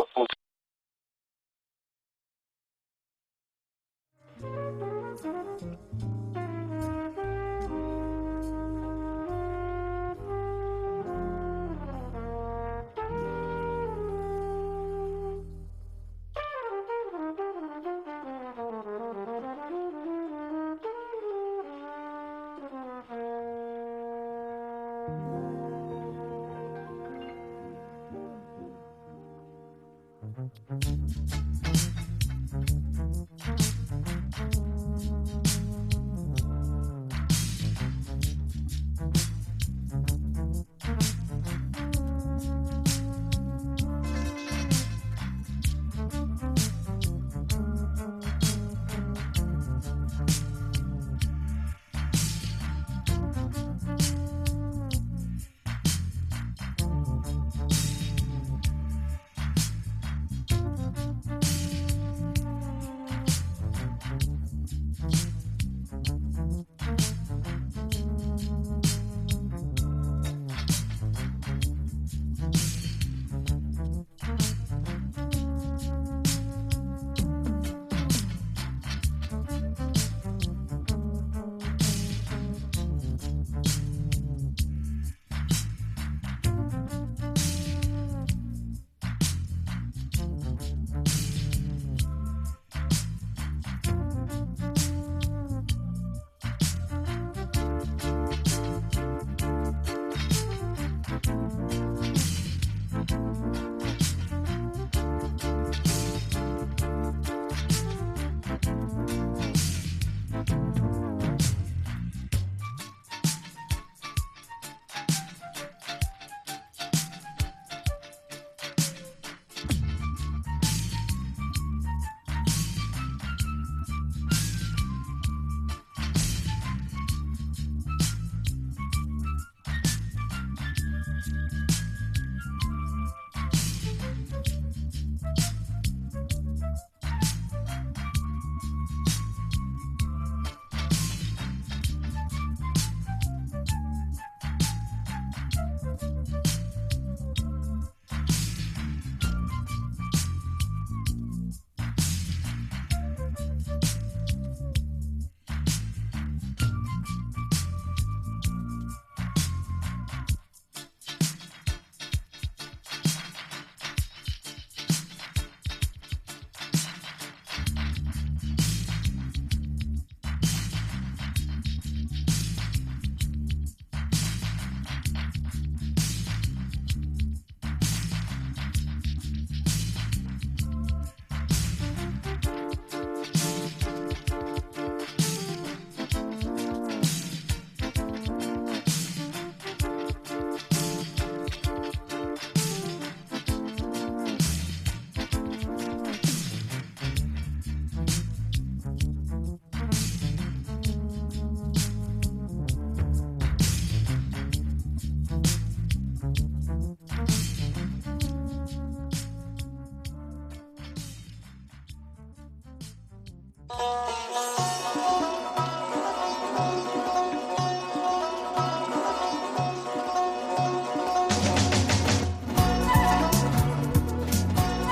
شي.